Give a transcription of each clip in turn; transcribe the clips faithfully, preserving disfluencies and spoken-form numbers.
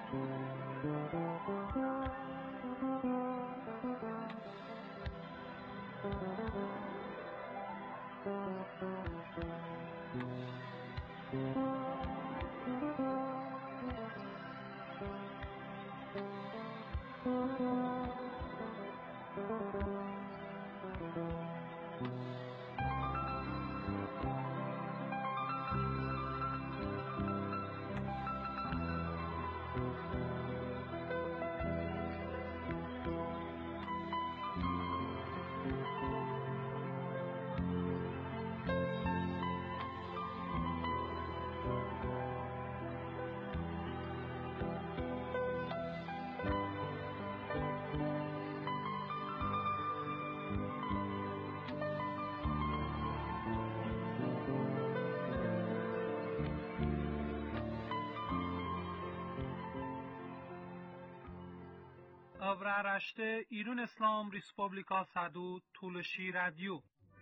Avraaraşte İran İslam Respublika Sadu Tuluşi Radyo.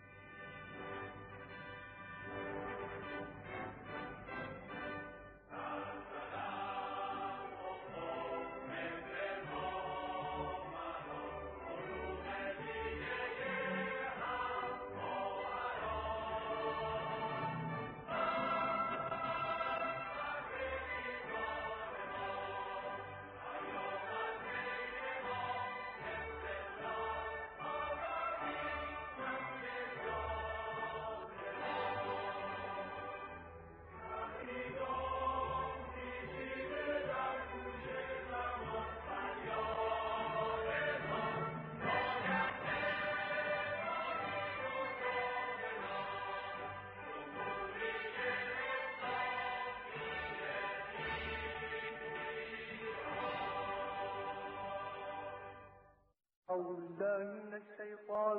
أعوذ بالله من الشيطان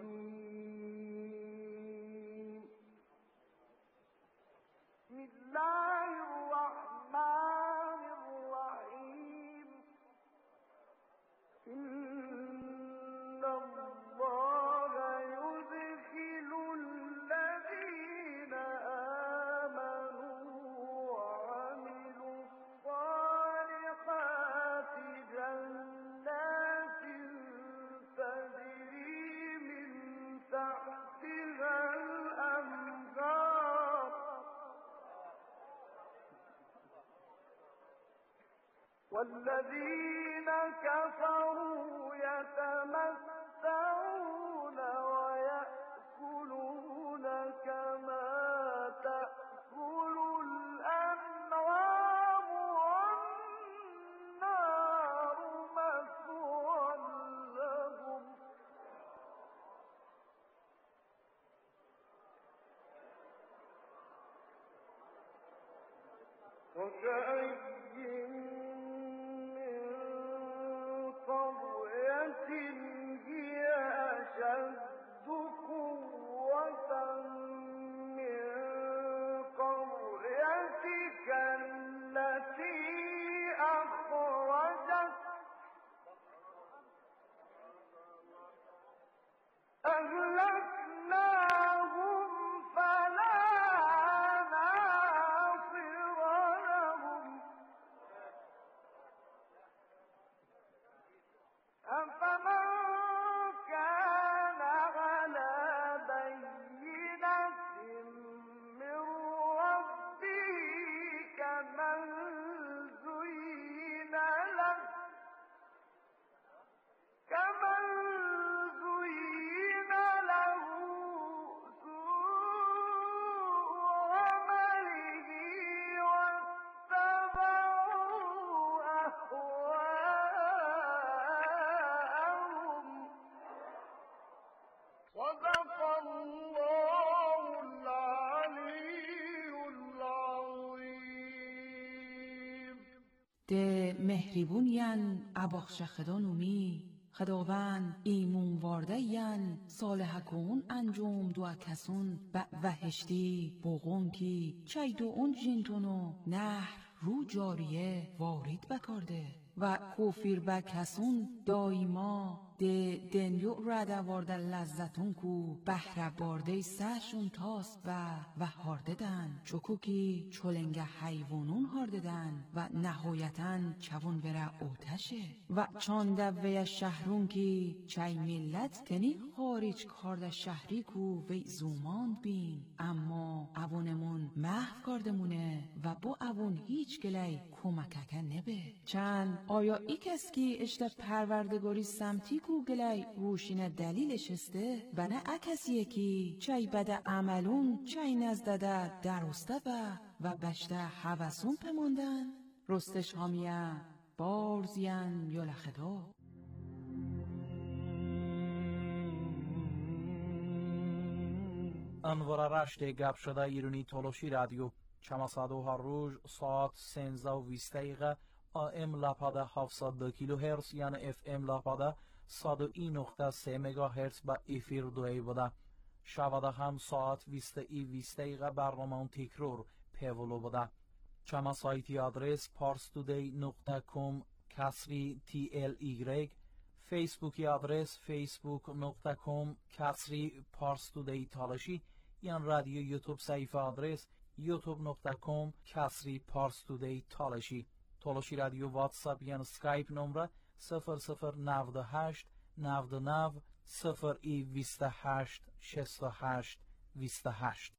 الرجيم. بسم الله الرحمن الرحيم. إن الله يدخل الذين آمنوا وعملوا الصالحات جنات تجري من تحتها الأنهار والذين كفروا يتمتعون ويأكلون كما تأكل الأنعام والنار مثوى لهم وكأي قرية هي أشد قوة من قريتك التي أخرجت أهلكناهم فلا ناصر لهم أفمن كان على بينة من ربه كمن زين له كمن زين له سوء عمله واتبعوا أهواءهم صدق الله العلي العظيم. ده مهربونین اباخش خدانومی خداوند ایمون واردهین صالح کون انجام دو کسون و وحشتی بغون کی چای دو اون جنتونو نهر رو جاریه وارد بکارده و کوفیر با کسون دایما ده دنیو رده وارده لذتون کو بهره بارده سهشون تاست و و هارددن چکوکی چولنگ حیوانون هارددن و نهایتاً چون بره اوتشه و چانده وی شهرون کی چای ملت تنی خارج کارده شهری کو وی زوماند بین اما اوونمون محو کاردمونه و با اوون هیچ گلی کمککه نبه چند آیا ای کس کی اشته پروردگاری سمتی کو گلی روشین دلیلش استه بنا اکسیه کی چای بده عملون چای نزدده درسته با و بشته حوثون پماندن رستش هامیه بارزین یا لخدا انوار رشت گپ شده ایرانی تولوشی رادیو چماسادو هر روز ساعت سنزده و بیست دقیقه آم لپاده هفتصد و دو کیلو هرتز یعنی اف ام لپاده صد و یک نقطه سه مگا هرتز با افیر دوی بوده شواده هم ساعت بیست ای بیست دقیقه برنامه تکرار پیولو بوده چما سایتی آدرس پارستودی نقطه کام کسری تی ال ایگرگ فیسبوکی آدرس فیسبوک نقطه کام کسری پارستودی تالشی یان رادیو یوتیوب صفحه آدرس یوتیوب نقطه کام کسری پارستودی تالشی تالشی رادیو واتساپ یان سکایپ نمره صفر صفر نود و هشت نود و نه صفر ای بیست و هشت شصت و هشت بیست و هشت.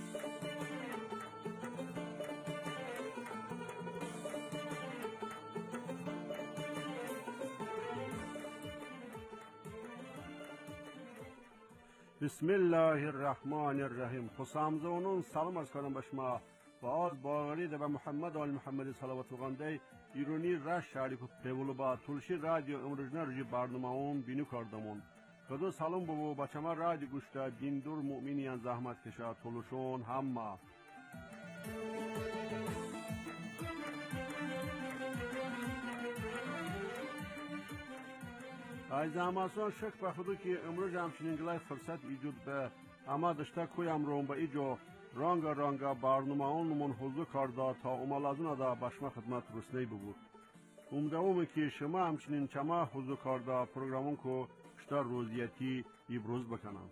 بسم الله الرحمن الرحیم. خوشامزونون سلام از کنم به شما و از باوری به محمد آل محمد صلوات الله ایرانی رش شریف پیولو با تولشی رادیو امروزنا رجی برنامه اون بینو کردمون کدو سلام بابو با چما رادیو گوشته بیندور مؤمنیان زحمت کشه تولشون همه از اماسون شک به خودو که امروز همچنین گلای فرصت ایجود به اما داشته کویم روم به ایجو رانگا رانگا برنامه اونمون حضور کرده تا امالازون دا بشما خدمت رسنی ببود امدومه که شما همچنین چما حضور کرده پروگرامون که شتا روزیتی ایبروز بکنم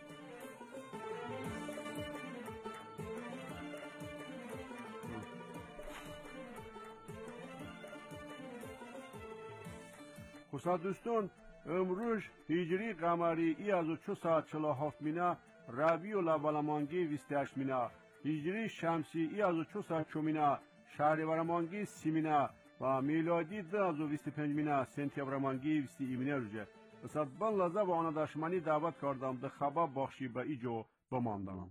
خوشا دوستان امروز هجری قمری ای از و چو ساعت چلا هفت مینه ربیع الاولمانگی ویست هشت مینه هجری شمسی ای از و چو ساعت چو مینه شهریورمانگی سی مینه و میلادی ده از و ویست پنج مینه سنتیابرمانگی ویستی ای مینه روزه بسید بان لحظه و آن دشمنی دعوت کردم ده خبا بخشی به ایجو بماندم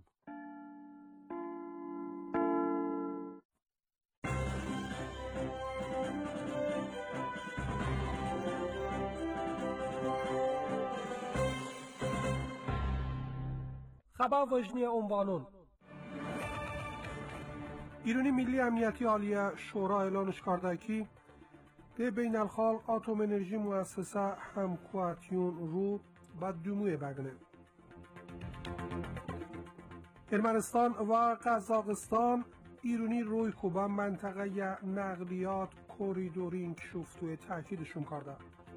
خبر وجنی عنوانون ایرانی ملی امنیتی عالیه شورا اعلانش کرده که ده بین الخالق اتم انرژی مؤسسه همکواتیون رو به دوموی بگنه ارمنستان و قزاقستان ایرانی روی کوبه منطقه نقلیات کوریدورینگ شفتوی تاکیدشون کرده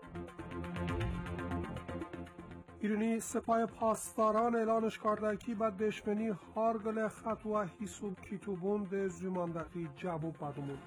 ایرانی سپاه پاسداران اعلانش کرده که بعد دشمنی هارگل خط و حسوب کیتوبون ده زماندقی جواب بدمون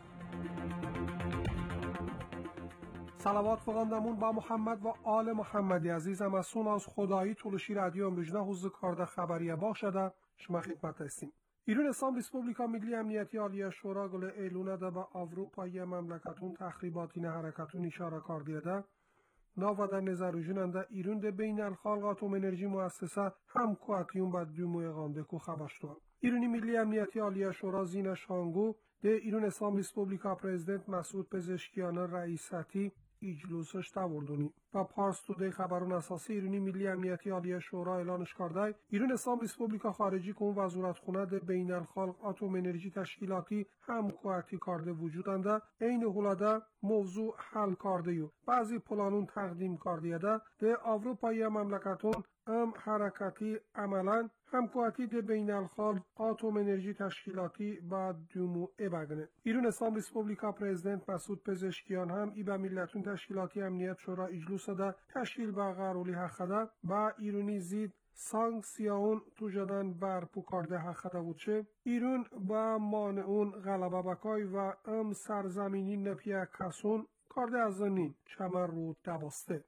صلوات فقاندمون با محمد و آل محمدی عزیزم از سون از خدایی تولشی رادیو امروزنا حضور کرده خبریه باشده شما خدمت هستیم ایران اسلام ریسپوبلیکا ملی امنیتی عالیه شورا گل اعلونه ده به اروپای مملکتون تخریباتی نه حرکتون اشاره کردیده ناو در نظر جننده ایران ده بین الخالق اتم انرژی مؤسسه همکواتیون با دوموی غانده کو خبشتوان ایرانی ملی امنیتی عالیه شورا زین شانگو ده ایران اسلام ریسپوبلیکا پرزیدنت مسعود پزشکیان رئیستی اجلوسش تاوردونی و پارس توده خبرون اساسی ایرانی ملی امنیتی عالیه شورا اعلانش کرده ایران اسلام ریسپوبلیکا خارجی کن وزارتخونه ده بین الخالق اتم انرژی تشکیلاتی همکارتی کرده وجودنده این حولاده موضوع حل کرده و بعضی پلانون تقدیم کرده ده اروپای مملکتون ام حرکتی عملا همکواتی ده بین الخال آتوم انرژی تشکیلاتی با دومو ابگنه. ایرون اسلام ریسپوبلیکا پرزیدنت مسعود پزشکیان هم ای با میلتون تشکیلاتی امنیت شورا اجلوس ده تشکیل با قرولی حقده با ایرونی زید سانکسیون توجدن بر پوکارده حقده بودشه. ایرون با مانعون غلبه بکای و ام سرزمینی نپیه کسون کارده از نین چمر رو دباسته.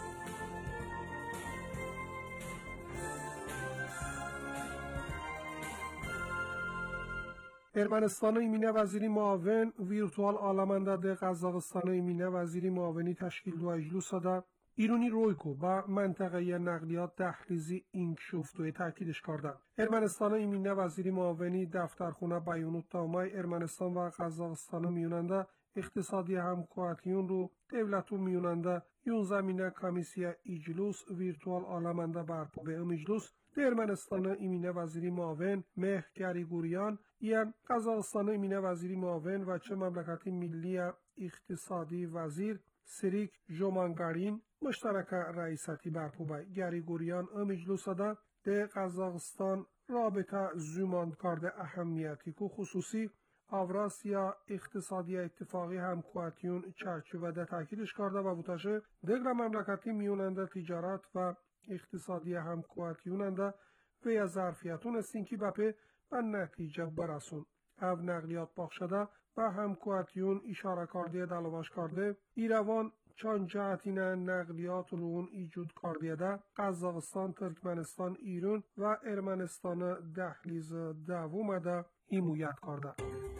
ارمنستان ایمینه وزیری معاون ویرتوال آلمانده ده قزاقستان ایمینه وزیری معاونی تشکیل دو اجلوس ده ایرونی رویکو با منطقه نقلیات دهلیزی اینکشوفتوی تاکیدش کردن. ارمنستان ایمینه وزیری معاونی دفترخونه بیانات دامای ارمنستان و قزاقستان میوننده اقتصادی همکارتیون رو دولتو میوننده یون زمینه کمیسیا اجلوس ویرتوال آلمانده برپا به ام اجلوس ارمنستان ایمینه وزیری معاون مه گریگوریان یان قزاقستان ایمینه وزیری معاون و چه مملکتی ملی اقتصادی وزیر سریک جومانگارین مشترک رئیستی برپا به گریگوریان ام اجلوس ده ده قزاقستان رابطه زومان کرده اهمیتی کو خصوصی اوراسیا اقتصادی اتفاقی همکارتیون چارچوبه ده تاکیدش کرده و بوتاشه دگر مملکتی میوننده تجارت و اقتصادی همکارتیوننده و یا ظرفیتون استین که بپه به نتیجه برسون. او نقلیات باخشده و همکارتیون اشاره کرده دلواش کرده ایروان چند جهتین نقلیات رون ایجود کرده ده قزاقستان، ترکمنستان، ایران و ارمنستان دهلیز دوم ده حمایت کرده.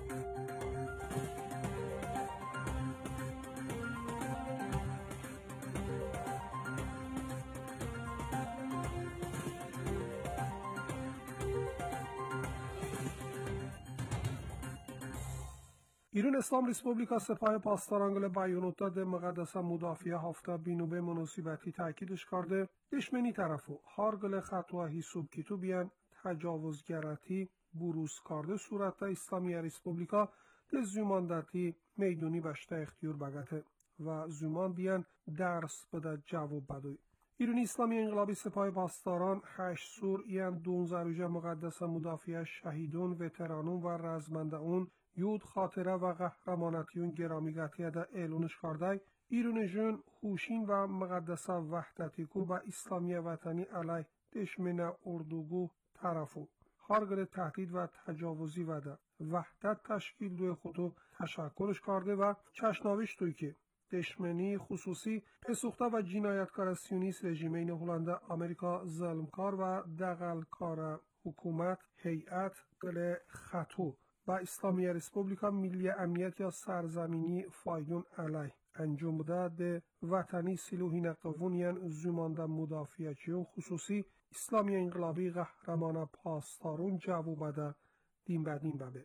ایران اسلام ریسپوبلیکا سپاه پاسدارانگل بیانات ده مقدس مدافع هفته بینوبه مناسبتی تاکیدش کرده دشمنی طرفو هارگل خطوه حسوب کیتو بیان تجاوزگراتی بروز کرده صورت اسلامی ریسپوبلیکا ده زماندتی میدونی بشته اختیار بگته و زمان بیان درس بده جواب بدوی. ایران اسلامی انقلابی سپاه پاسداران هشت سور ایان دونزده روژه مقدس مدافع شهیدون وترانون و رزمندهون یود خاطره و قهرمانتیون گرامیگتی ده اعلونش کرده ایران جون خوشین و مقدس وحدتی کو با اسلامی وطنی علیه دشمن اردوگو طرفو هارگل تهدید و تجاوزی و ده وحدت تشکیل دوی خودو تشکرش کرده و چشناویش دوی که دشمنی خصوصی پسوخته و جنایتکار سیونیست رژیم هلنده آمریکا ظلمکار و دغلکار حکومت هیئت گل خطو با اسلامی ریسپوبلیکا ملی امنیت یا سرزمینی فایدون علیه انجام بده ده وطنی سلوحین قوونیان زمانده مدافعچیون خصوصی اسلامی انقلابی قهرمان پاسدارون جواب بده دین بدین ببه.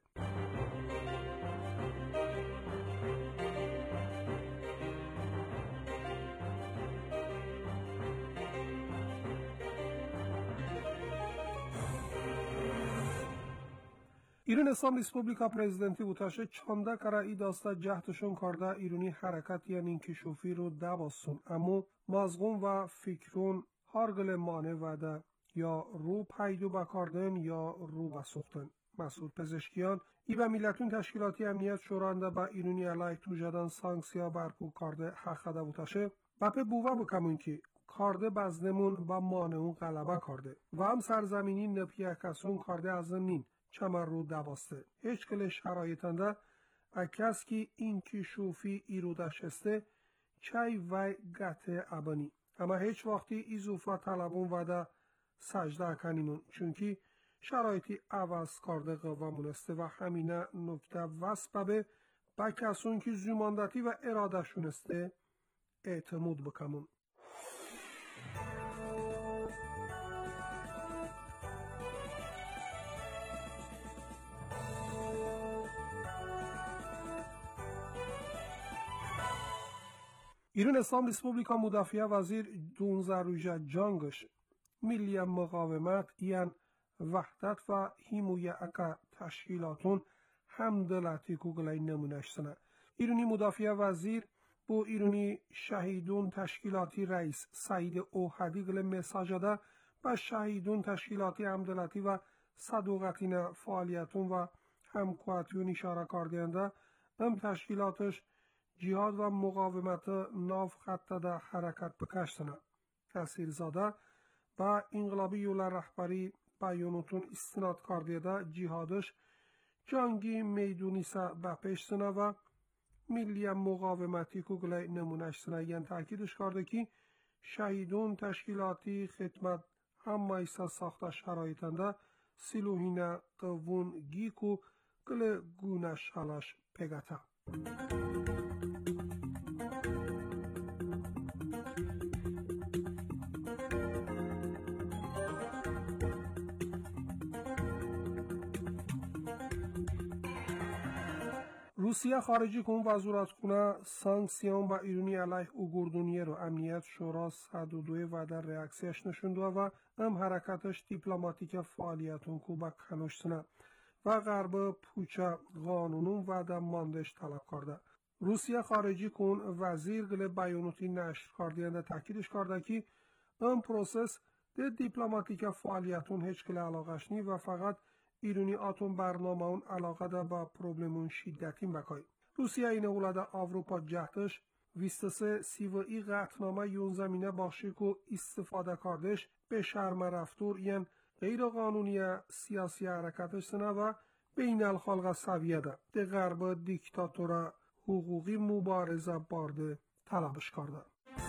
ایران اسلام ریسپوبلیکا پرزیدنتی بوتاشه چانده کرا ای داسته جهتشون کرده ایرانی حرکت یا انکشافی رو دباسون اما مازغون و فکرون هارگل مانه وده یا رو پیدو بکاردن یا رو بسوختن. مسعود پزشکیان ای به میلتون تشکیلاتی امنیت شورانده با ایرانی علیه تو جدن سانکسیا برپو کرده حقده بوتاشه بپه بوه بکمون که کارده بزنمون با مانعون غلبه کرده و هم سرزمینی نپیه کسون کارده از نین چمر رو دباسته. هیچ کل شرایطنده اکس که این که شوفی ایرو دشسته چای وی گته ابانی اما هیچ وقتی ایزوفا طلبون وده سجده کنیمون چونکی شرایطی عوض کرده قوامون استه و همینه نکته وسبه با کسون که زماندتی و اراده شونسته اعتماد بکمون. ایران اسلام ریسپوبلیکا مدافع وزیر دونزده روژه جانگش ملی مقاومت یان وحدت و حمایت اکا تشکیلاتون همدلتی کوگلای نمونش سنه. ایرانی مدافع وزیر با ایرانی شهیدون تشکیلاتی رئیس سعید اوهدی گل مساج ده و شهیدون تشکیلاتی همدلتی و صدوقتین فعالیتون و همکواتیون اشاره کردنده ام تشکیلاتش جهاد و مقاومت ناف خطه ده حرکت بکشتنه. تأثیرزاده و انقلابی یولا رهبری بیانوتون استناد کردیده جهادش جنگی میدونی سه بپیش سنه و ملی مقاومتی که گلی نمونش سنه. یعنی تاکیدش کرده که شهیدون تشکیلاتی خدمت هم ایسا ساخته شرایطنده سلوهین قوون گیکو گل گونش حالش پگته. روسیه خارجی کن وزارت کنه سانکسیون با ایرانی علیه اوگردونیه رو امنیت شورا صد و دو و در ریاکسیش نشونده و ام حرکتش دیپلماتیک فعالیتون کو با کنشتنه و غرب پوچه قانونون و در ماندش طلب کرده. روسیه خارجی کن وزیر گل بیانوتی نشر کردنده تاکیدش کرده که ام پروسس ده دیپلماتیک فعالیتون هیچ کل علاقش نی و فقط ایرانی آتوم برنامه اون علاقه ده با پروبلمون شدتین بکای. روسیه این اولاده آوروپا جهتش بیست و سه سیوئی قطعنامه یون زمینه باشی که استفاده کردش به شرم رفتور یعن غیر قانونی سیاسی حرکتش سنه و بین الخلق سویه ده ده غرب دیکتاتور حقوقی مبارزه بارده طلبش کرده.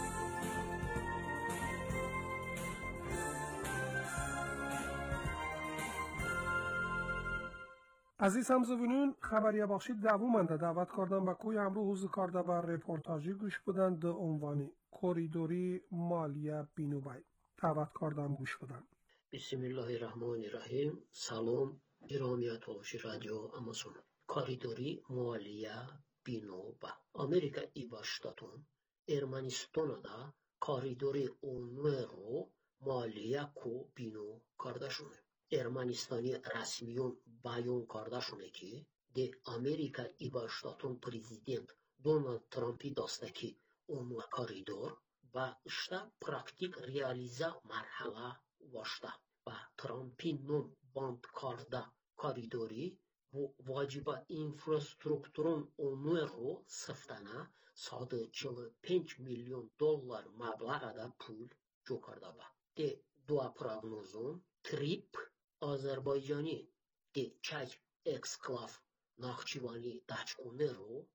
عزیز همزوینون خبریه بخشی دوومنده دعوت کردن با کوی امرو حوزه کرده با رپورتاجی گوش بدن ده عنوانی کوریدوری مالیه بینوبای دعوت کردن گوش بدن. بسم الله الرحمن الرحیم. سلام گرامی تلوشی رادیو امازون. کوریدوری مالیه بینوبا Amerika İBA Ştatın Ermenistan'da koridori onuru maliye ku binu kardeşune. Ermenistani resmiyon bayon kardeşune ki de Amerika İBA Ştatın prezident Donald Trump'i dastaki onu koridor ve işte praktik realiza marhala başta ve Trump'in non band karda koridori bu vaciba infrastrukturun onuru sıftana sadı çılı beş milyon dolar mablağda pul jokarda ba. De dua prognozun trip Azerbaycani de çay eksklav Nakhçıvani daçkoneru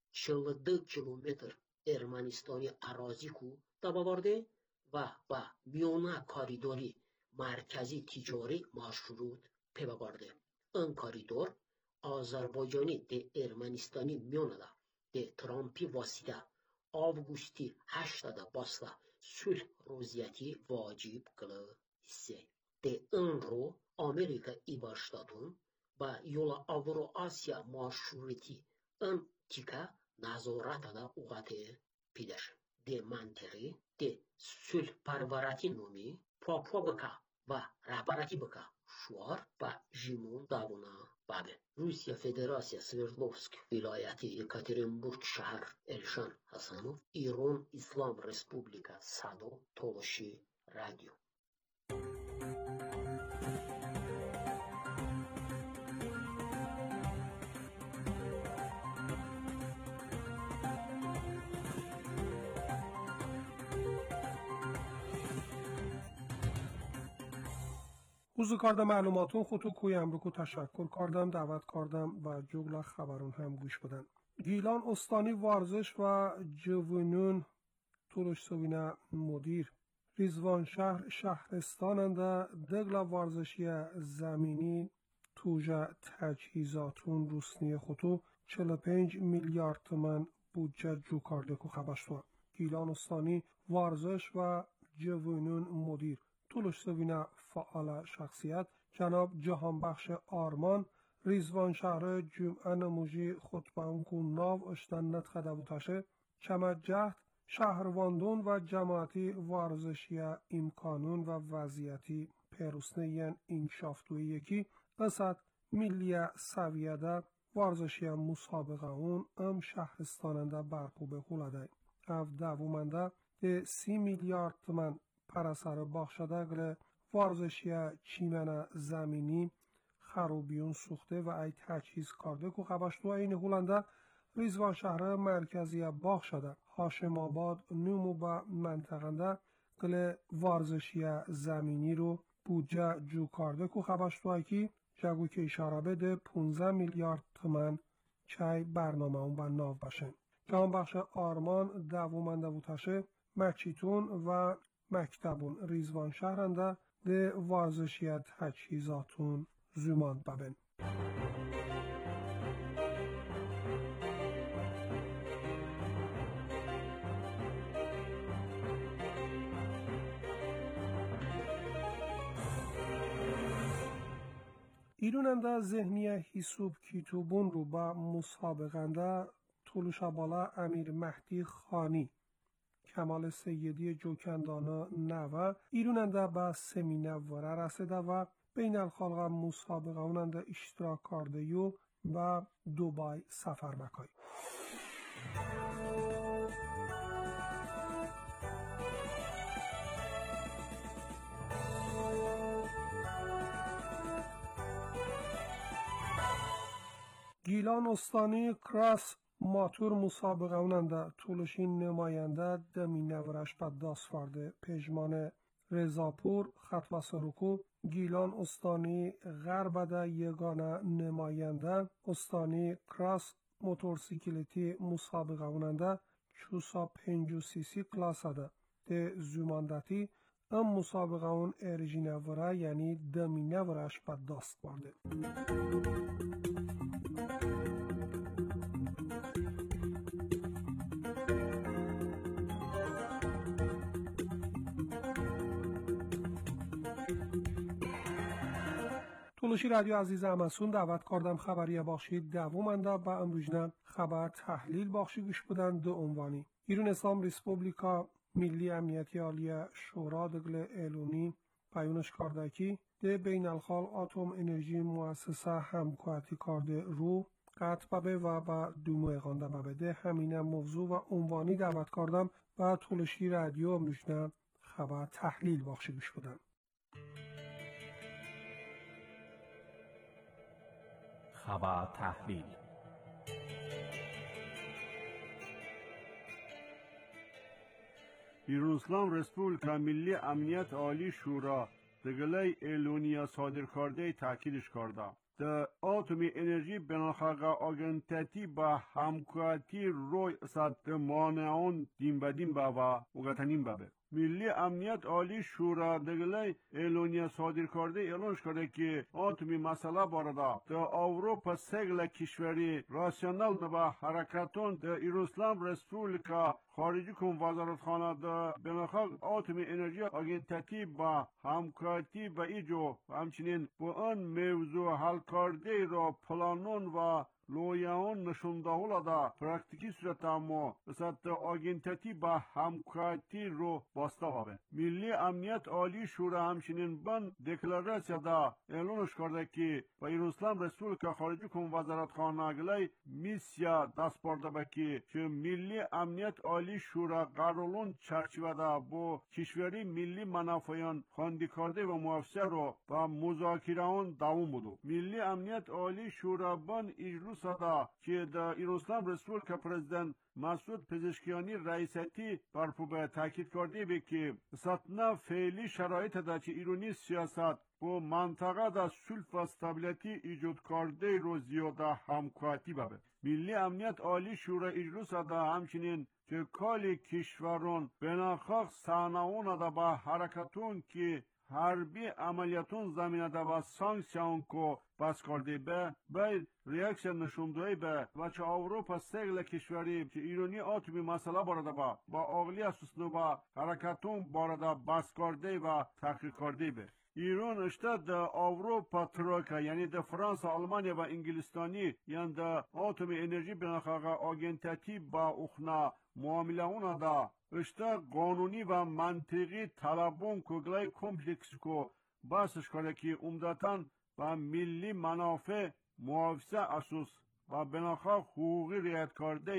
çıldı kilometr Ermenistani arazi ku tabavarde ve ve miyona koridori merkezi ticari marşrut pebavarde. Ön koridor Azerbaycani de Ermenistani miyonada de Trump'i vasita avgusti هشتاد basla sulh roziyeti vacip kılı ise de ön ro Amerika İBA Ştatın ve yola Avro-Asya marşruti ön tika nazoratada uğate pider. De manteri de sulh parvarati nomi Papua baka ve rahbarati baka şuar ve jimon davuna babe. Rusya Federasya Sverdlovsk vilayeti Yekaterinburg şehir Elşan Hasanov İran İslam Respublika Sado Toloshi Radyo. حوزه کردم معلوماتون خودتو کوی امرو تشکر کردم دعوت کردم و جغل خبرون هم گوش بدن. گیلان استانی ورزش و جوانون تولش سوینه مدیر ریزوان شهر شهرستاننده دگل ورزشی زمینی توجه تجهیزاتون روسنی خودتو چهل و پنج میلیارد تومان بودجه جو کرده که خبشتوان. گیلان استانی ورزش و جوانون مدیر تولش سوینه فعال شخصیت جناب جهانبخش آرمان ریزوان شهر جمعه نموژی خطبه اونکو ناو اشتنت خدبوتاشه چمت جهد شهرواندون و جماعتی ورزشی امکانون و وضعیتی پیروسنه انکشافتوی یکی قصد ملی سویده ورزشی مسابقه اون ام شهرستاننده برپوبه خولده او دوومنده ده سی میلیارد تومن پرسر باخشده گل ورزشی چیمن زمینی خروبیون سوخته و ای تجهیز کارده که خبشتو این هولنده ریزوان شهر مرکزی باغ شده هاشم آباد نومو با منطقنده گل ورزشی زمینی رو بودجه جو کارده که خبشتو که جگو که اشاره بده پانزده میلیارد تومان چای برنامه اون با ناو باشه. جان بخش آرمان دوومنده بوتشه مچیتون و مکتبون ریزوان شهرنده ده ورزشی تجهیزاتون زمان ببن. ایروننده ذهنی حسوب کیتوبون رو با مسابقنده طولوش بالا امیر مهدی خانی کمال سیدی جوکندانا نوه ایروننده به سمینه وره رسیده و بین الخالق مسابقه اوننده اشتراک کرده یو و دوبای سفر بکای. گیلان استانی کراس ماتور مسابقه اوننده طولشین نماینده دمینه ورش به داسفارده پژمان رزاپور خط و سرکو گیلان استانی غربده یگانه نماینده استانی کراس موتورسیکلتی مسابقه اوننده چوسا پنجو سی سی کلاسه ده ده زماندتی ام مسابقه اون ارژینه وره یعنی دمینه ورش به داست برده. طولشی رادیو عزیز امسون دعوت کردم خبری باشید دوومنده با امروزنه خبر تحلیل بخشی گوش بودن دو عنوانی ایران اسلام ریسپوبلیکا ملی امنیتی عالی شورا دگل ایلونی پیونش کرده که ده بین الخال آتوم انرژی مؤسسه همکاری کرده رو قطع ببه و با دومو اقانده ببه ده همینه موضوع و عنوانی دعوت کردم و طولشی رادیو امروزنه خبر تحلیل بخشی گوش بودن. خبر تحلیل ایران اسلام ریسپوبلیکا ملی امنیت عالی شورا دگله ایلونیا صادر کرده تاکیدش کرده د اتمی انرژی بناخاقا آگنتتی با همکاری روی سطح مانعون دیم بدیم با و وگتنیم بابه ملی امنیت عالی شورا دگله ایلونیا صادر کرده اعلانش کرده که اتمی مسئله بارده د اروپا سگل کشوری راسیونال با حرکتون د ایران اسلام ریسپوبلیکا خارجی کن وزارتخانه د بناخاق اتمی انرژی آگنتتی با همکاری با ایجو و همچنین با آن موضوع حل کرده را پلانون و لویان نشون دهولا پرکتیکی صورت اما سطح آگنتتی با همکاری رو باسته بابه ملی امنیت عالی شورا همچنین بن دکلاراسیا دا اعلانش کرده که با ایران اسلام ریسپوبلیکا خارجی کن وزارتخانه گلی میسیا دست برده بکی که ملی امنیت عالی شورا قرارون چرچیوه دا با کشوری ملی منافعان خواندی کرده و محافظه رو با مذاکره اون دوام بودو ملی امنیت عالی شورا بن اجلو صدا که در ایران اسلام ریسپوبلیکا پرزیدنت مسعود پزشکیانی رئیستی برپو به تاکید کرده به که سطنا فعلی شرایط دا که ایرانی سیاست با منطقه دا صلح و استابیلیتی ایجاد کرده رو زیاده همکاری بابه ملی امنیت عالی شورا اجلس دا همچنین که کالی کشورون بناخاق ساناون دا با حرکتون که حربی عملیاتون زمینه دا و سانکسیون کو بس کرده به به ریاکشن نشوندهی به و چه اروپا سگل کشوری که ایرانی آتومی مسئله بارده با با آغلی اساسنو با حرکتون بارده بس کرده و تحقیق کرده به ایران اشته دا اروپا ترویکا یعنی دا فرانس آلمانیا و انگلستانی یعنی دا آتومی انرژی بناخاقا آگنتتی با اخنا معامله اونا دا اشته قانونی و منطقی طلبون کگلای کمپلیکس کو بحثش کرده که عمدتاً با ملی منافع محافظه اساس و بناخواه حقوقی رعایت کرده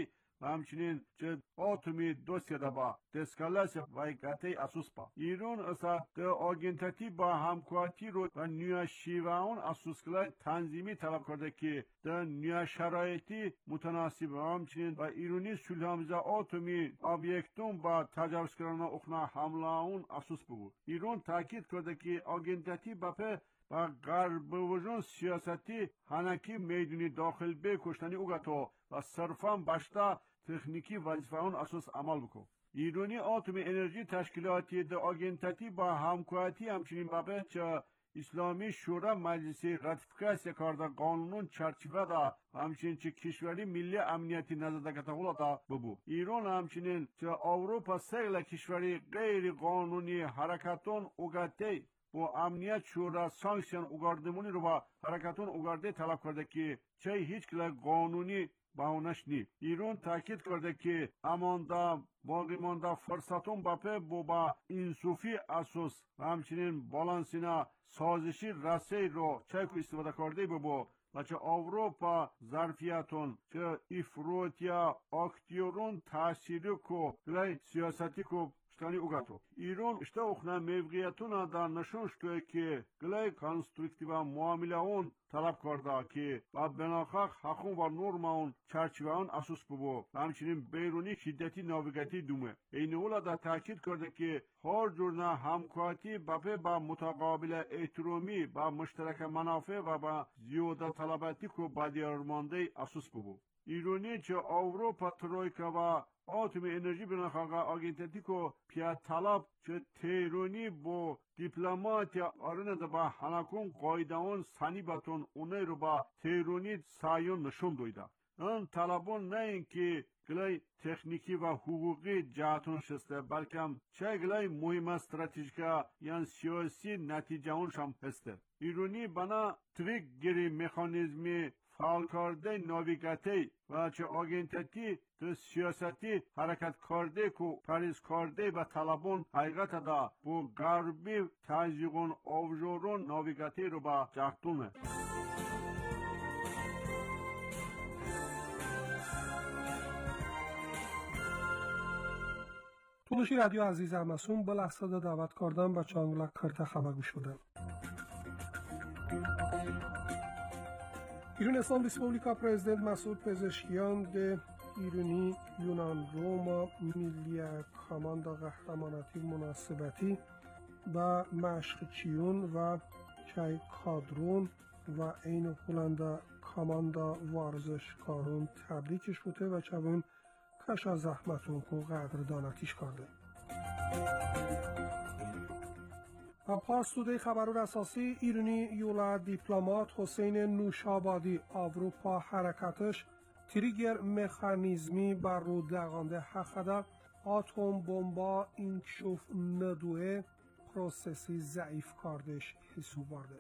و همچنین چه آتومی دوسیده با دسکالاس و گته اسوس با ایران اصلا ده آگنتاتی با همکواتی رو و نیا شیوان اسوس کلای تنظیمی طلب کرده که ده نیا شرایطی متناسب و همچنین و ایرانی سلحامزه آتومی آبیکتون با تجاوز کردن اخنا حمله اون اسوس بود. ایران تاکید کرده که آگنتاتی بپه و غرب وجون سیاستی هنکی میدونی داخل به کشتنی اوگتو و صرفا باشتا تکنیکی وظیفه اون اساس عمل بکن. ایرانی آتومی انرژی تشکیلاتی ده آگنتاتی با همکواتی همچنین بابه چه اسلامی شورا مجلسی راتیفیکاسیا کرده قانون چرچیوه دا همچنین چه کشوری ملی امنیتی نزدکتا دا ببو. ایران همچنین چه اروپا سیل کشوری غیر قانونی حرکتون اوگتی با امنیت شورا سانکسیون اوگاردمونی رو با حرکتون اوگارده طلب کرده که چه هیچ کلا قانونی باونش نی. ایران تاکید کرده که اماندا باقی مانده فرصتون باپه با با انصوفی اساس و همچنین بالانسینا سازشی رسی رو چه که استفاده کرده ببو و چه اروپا ظرفیتون چه افروتیا اکتیورون تاثیری کو گلای سیاستی کو شتانی اوگاتو. ایران اشته اخنا موقعیتون در نشون شده که گلای کنسترکتیو معامله اون طلب کرده که با بناخاق حقون و نورم اون چرچیوه اون اساس ببو و همچنین بیرونی شدتی ناویگتی دومه. این اولا در تاکید کرده که هر جورنا همکواتی بپه با متقابل احترامی با مشترک منافع و با زیاده طلباتی که با دیارمانده اساس ببو. ایرانی چه اروپا ترویکا و آتومی انرژی بناخاقا آگنتاتی که پیاد طلب چه تیرونی با دیپلماتی آرنه ده با هنکون قایدهون سانی باتون اونه رو با تیرونی سایون نشون دویده. اون طلبون نه اینکه گلای تکنیکی و حقوقی جهتون شسته بلکه چه گلای مهم استراتژیکا یعنی سیاسی نتیجه اونشم هسته. ایرانی بنا تریک گیری مکانیزمی فعال کرده ناویگاتی و چه آگنتاتی تو سیاستی حرکت کرده کو پریز کرده و طلبون حقیقت دا بو غربی تازیقون اوجورون ناویگاتی رو با جهتونه. تولشی رادیو عزیز همسون به لحظه دعوت کردن به چانگلک کرده خبر گوش بدن. ایران اسلام ریسپوبلیکا پرزیدنت مسعود پزشکیان ده ایرانی یونان روما میلی کاماندا قهرماناتی مناسبتی و مشق چیون و چای کادرون و این هلندا کاماندا ورزش کارون تبریکش بوده و چون کشا زحمتون کو قدردانتیش کرده. و پاسدوده خبرور اساسی ایرانی یولا دیپلمات حسین نوشابادی اروپا حرکتش تریگر مکانیزمی بر رو دقانده حقده آتوم بمبا اینکشوف ندوه پروسسی ضعیف کردش حسو برده.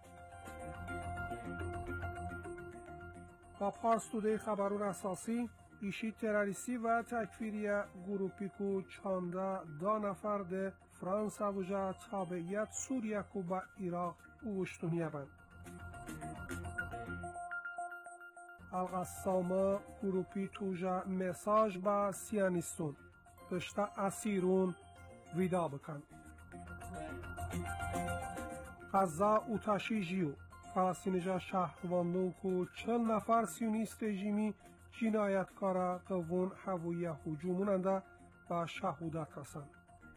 و پاسدوده خبرور اساسی ایشی تروریستی و تکفیری گروپیکو چانده دو نفر ده فرانسا وجا تابعیت سوریه کو با عراق اوشتونیه بند. القسامه گروپی توجا مساج با سیانیستون داشته اسیرون ویدا بکن. غزه اوتاشی جیو فلسطینجا شهرواندون کو چل نفر سیونیست رژیمی جنایتکارا قوون هویه هجوموننده و شهودت رسند.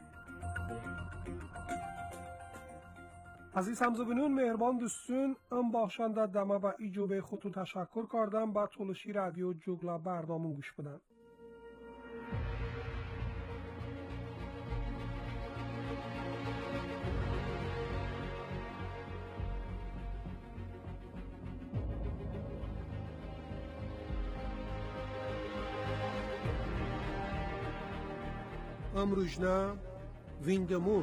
عزیز همزبانان مهربان دوستون ام باشنده دمه و ایجوبه خودتو تشکر کردم با تولشی رادیو جوگلا برنامه گوش بدن. امروجنا ویندمون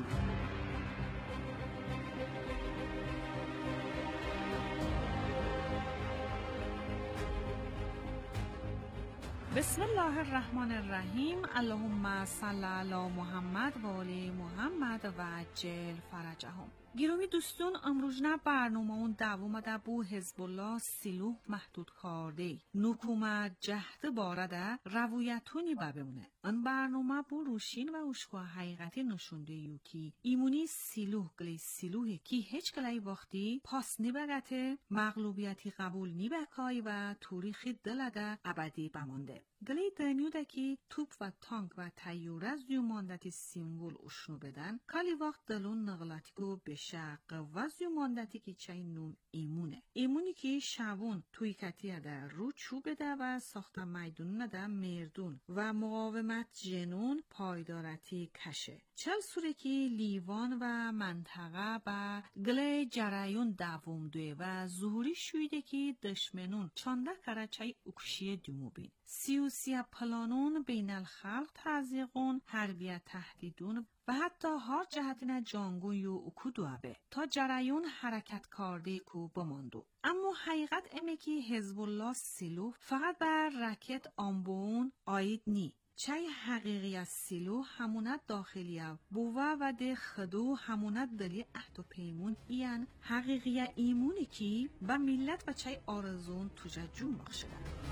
بسم الله الرحمن الرحیم. اللهم صل علی محمد و آل محمد و عجل فرجهم. گیرومی دوستون امروزنا برنامه‌مون دوام ده بو حزب الله سیلوح محدود کارده نکومت جهد بارده رویتونی ببمونه. ان برنامه بو روشین و اشکوا حقیقتی نشونده یوکی ایمونی سیلوح گلی سیلوحی کی هیچ گلی وقتی پاس نیبگته مغلوبیتی قبول نیبکای و توریخی دلده ابدی بمانده. گلی دنیوده که توپ و تانک و تیوره از دیوماندتی سیمبول اشنو بدن کالی وقت دلون نغلاتی کو بشه قواز دیوماندتی که چای نوم ایمونه. ایمونی که شبون توی کتیه ده رو چوب ده و ساخت میدون ده مردون و مقاومت جنون پایدارتی کشه. چل سوره که لیوان و منطقه با گلی جرایون دوم دوه و ظهوری شویده که دشمنون چانده کره چای اکشی دیمو بین. سیوسی پلانون بین الخلق تازیقون حربیت تهدیدون و حتی هر جهتین جانگون یو اکودو به تا جرایون حرکت کرده کو بماندو. اما حقیقت امه که حزب الله سیلوح فقط بر رکت آنبون آید نی. چای حقیقی از سیلوح همونت داخلیه بوه و ده خدو همونت دلی عهد و پیمون این حقیقی ایمونی که با ملت و چای آرزون توجه جون بخشده.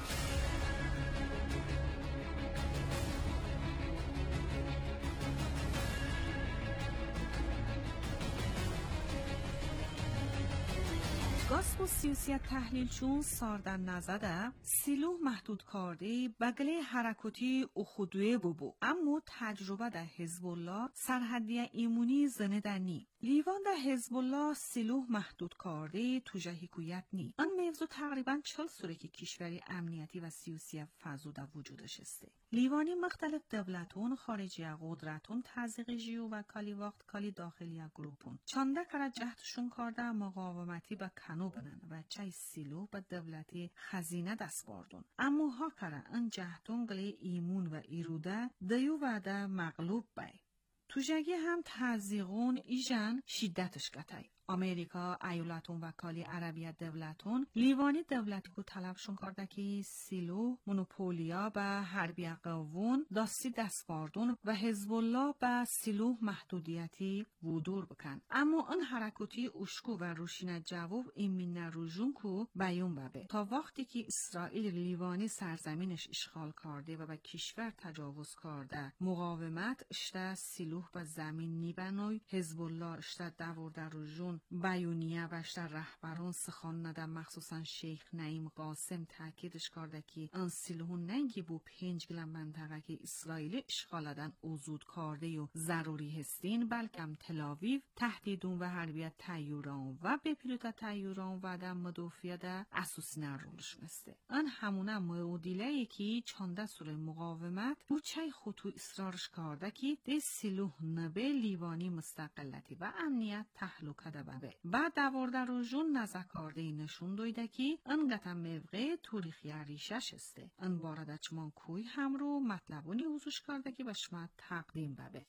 گاسپو سیوسیت تحلیل چون ساردن نزده سیلوح محدود کرده بگله حرکتی اخودوه ببو اما تجربه ده حزب الله سرحدی ایمونی زنه دنی لیوان ده حزب الله سیلوح محدود کرده توجه حکویت نی آن موضوع تقریبا چل سوره که کشوری امنیتی و سیوسی فضو ده وجودش استه لیوانی مختلف دولتون خارجی قدرتون تزیق جیو و کالی وقت کالی داخلی گروپون چانده کرد جهتشون کرده مقاومتی با کنو بنن و چای سیلوح با دولتی خزینه دست باردون اما ها کرد ان جهتون گلی ایمون و ایروده دیو و ده مغلوب بای توجگی هم تزیقون ایجن شدتش گتای امریکا ایالاتون و کالی عربیت دولتون لیوانی دولتی کو طلبشون کرده که سیلوح مونوپولیا به حربی قوون داستی دستباردون و حزب الله به سیلوح محدودیتی ودور بکن اما اون حرکتی اشکو و روشین جواب ایمین روژون کو بیون ببه تا وقتی که اسرائیل لیوانی سرزمینش اشغال کرده و به کشور تجاوز کرده مقاومت اشته سیلوح به زمین نیبنوی حزب الله اشته دورده روژون بیانیه وشتر رهبران سخن نده مخصوصا شیخ نعیم قاسم تاکیدش کرده که ان سیلوح ننگی بو پنج گلم منطقه که اسرائیل اشغالدن اوزود کرده و ضروری هستین بلکم تلاویو تهدیدون و حربیت تیوران و به پیلوت تیوران و در مدافعه ده اساسی نرولش مسته ان همونه معودیله که چانده سوره مقاومت بو چای خطو اصرارش کرده که ده سیلوح نبه لیوانی مستقلتی و امنیت تحلوکه ده ببه بعد دوارده روژون نزکارده نشون دویده که انگتا موقع توریخی ریشش استه ان بارده چمان کوی هم رو مطلبونی حضوش کرده که به شما تقدیم ببه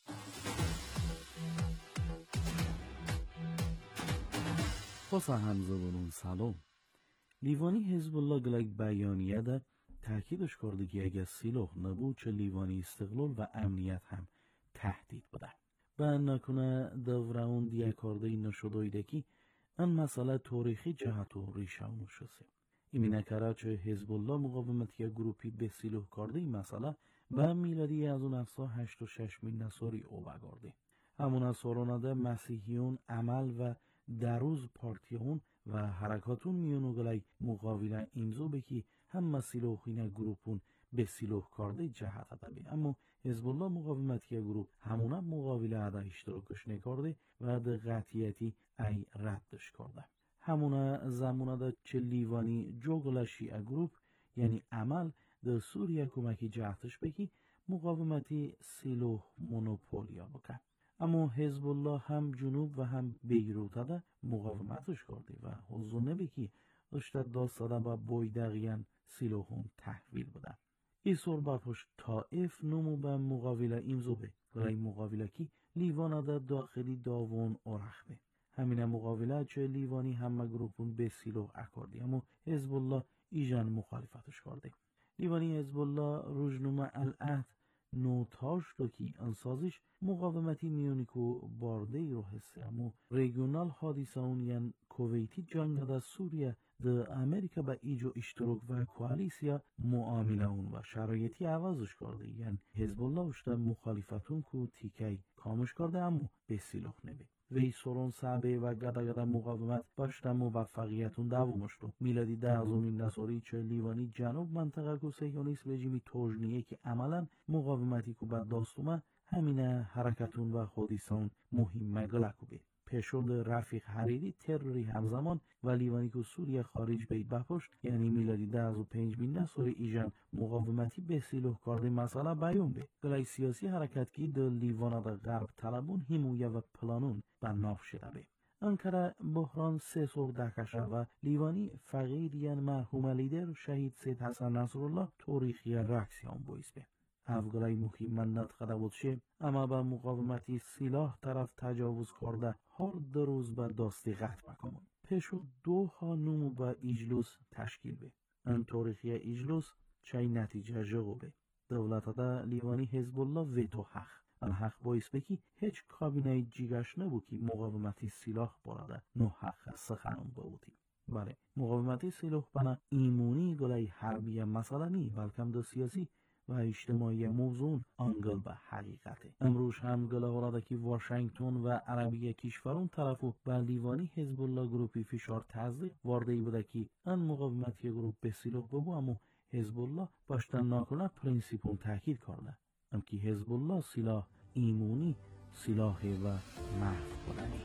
خوصا همزه برون سلام لیوانی حزب الله گلک بیانیه ده تاکیدش کرده که اگه سیلوح نبود چه لیوانی استقلال و امنیت هم تهدید بوده و نکنه دوران دیگه کرده نشده که این مسئله تاریخی جهت و ریشه و نشسته این نکره چه حزب الله مقاومتی گروپی به سیلوح کرده این مسئله به میلادی از اون افسا هشت و شش مین نصاری او بگرده همون اصارانه ده مسیحیون عمل و دروز پارتیون و حرکاتون میونو گلای مقاوله امزو بکی هم سیلوحین گروپون به سیلوح کرده جهت ادبی اما حزب الله مقاومتی گروپ همونه مقاوله ادا اشتراکش نکرده و ده قطعیتی ای ردش کرده همونه زمونه ده چه لیوانی جوگل شیعه گروپ یعنی عمل ده سوریه کمکی جهتش بکی مقاومتی سیلوح مونوپولیا بکن اما حزب الله هم جنوب و هم بیروت ده مقاومتش کرده و حضور بکی اشتاد داستاده با بویدقیان سیلوحون تحویل بده ایسور برپوش طائف نمو به مقاوله ایمزو به رای مقاوله کی لیوان ده داخلی داوون ارخ به همین مقاوله چه لیوانی همه گروپون به سیلوح اکردی اما حزب الله ایجان مخالفتش کرده لیوانی حزب الله روزنامه العهد نوتاش دوکی انسازش مقاومتی میونیکو بارده ای رو حسه امو ریگونال حادثه اون ین کویتی جنگ دا سوریه د امریکا با ایجو اشتراک و کوالیسیا معامله اون و شرایطی عوضش کرده یعنی حزب الله اشتا مخالفتون کو تیکی کامش کرده امو به سیلوخ نبی وی سرون سعبه و گدا گدا مقاومت باشتا موفقیتون دوامشتو میلادی دهزومین نصاری چه لیوانی جنوب منطقه کو سیونیس رژیمی توجنیه که عملا مقاومتی کو بعد داستومه همینه حرکتون و خودیسان مهمه گلکو بید پیشورد رفیق حریری تروری همزمان و لیوانی که سوریه خارج بید بپشت یعنی میلادی ده از و پنج بین نسوری ایجان مقاومتی به سیلوه کرده مسئله بیون بید گلای سیاسی حرکت که در لیوان دا غرب طلبون همویه و پلانون بناف شده بید انکره بحران سه سور دکشه و لیوانی فقیریان مرحوم لیدر شهید سید حسن نصرالله تاریخی رکسیان بویز بید افگرای مهمت خدا بود شه اما با مقاومتی سلاح طرف تجاوز کرده هر دو روز با داستی قطع بکنم پیشو دو ها نومو با ایجلوس تشکیل به ان تاریخی ایجلوس چای نتیجه جغو به دولت دا لیوانی حزب الله ویتو حق ان حق باعث بکی هیچ کابینه جیگش نبود که مقاومتی سلاح براده نو حق سخنم بودی بله مقاومتی سلاح بنا ایمونی گلای حربی مسئله نی بلکه دو سیاسی و اجتماعی موضوع آنگل به حقیقته امروز هم گله‌ها که واشنگتن و عربی کشورون طرفو بر لیوانی حزب الله گروپی فشار تزریق وارده بوده که ان مقاومتی گروپ به سلاح ببو اما حزب الله باشتن ناکنه پرینسیپون تاکید کرده ام که حزب الله سلاح ایمونی سلاح و محو کننی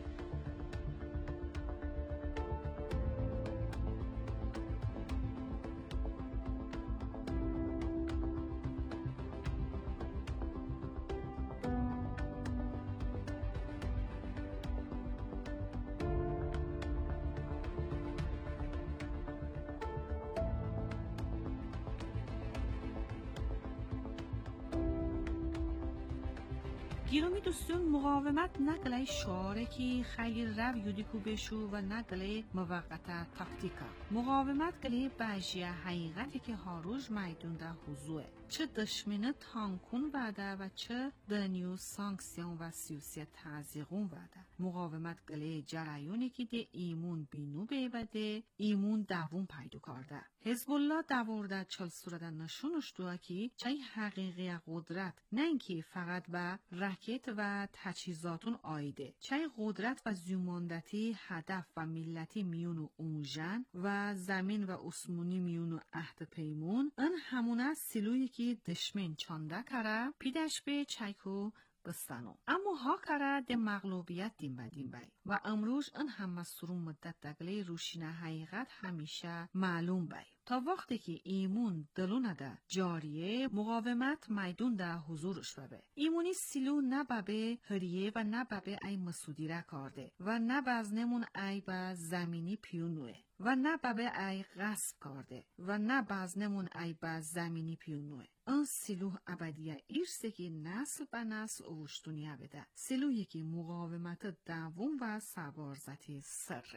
گیرامی دوستون مقاومت نقله شعاره که خیلی رو یودیکو بشو و نقله موقت تاکتیکا مقاومت گله بجیه حقیقتی که هاروش میدون ده حضوره چه دشمنه تانکون وعده و چه دنیو سانکسیون و سیوسی تازیقون وعده مقاومت گله جرایونی که ده ایمون بینو بیبده ایمون دوون پیدو کرده حزب الله دوورده چل صورت نشونش دوه که چه حقیقی قدرت نه اینکه فقط به راکت و تجهیزاتون آیده چه قدرت و زیوماندتی هدف و ملتی میونو اونجن و زمین و اسمونی میونو عهد پیمون ان همونه سلویی که دشمن چانده کره پیدش به چایکو بستانو اما ها کره ده مغلوبیت دیم بدیم بای و امروز ان هم سرون مدت دگله روشینه حقیقت همیشه معلوم بای تا وقتی که ایمون دلونه ده جاریه مقاومت میدون ده حضورش ببه ایمونی سیلو نه ببه هریه و نه ببه ای مسودی را کرده و نه بزنمون ای با زمینی پیونوه و نه ببه ای غصب کرده و نه بزنمون ای با زمینی پیونوه آن سیلوه ابدیه ایرسه که نسل به نسل اوشتونیه بده سیلویی که مقاومت دوم و سبارزتی سره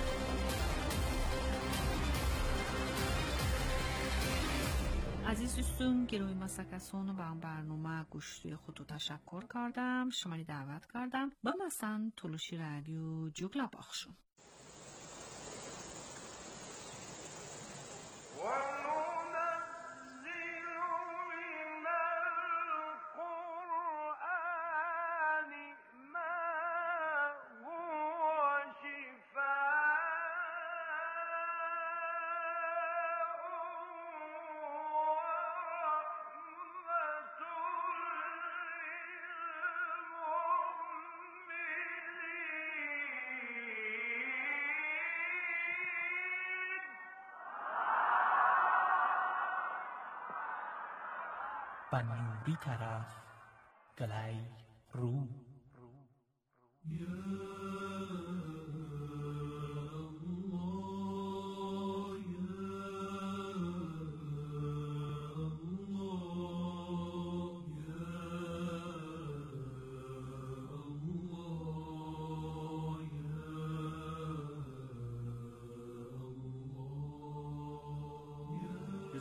عزیز دوستون گروه مسکسون و با برنامه گوشتوی خودو تشکر کردم شماری دعوت کردم با مثلا تلوشی رادیو جوگلا باخشون بنیوری طرف گلای رو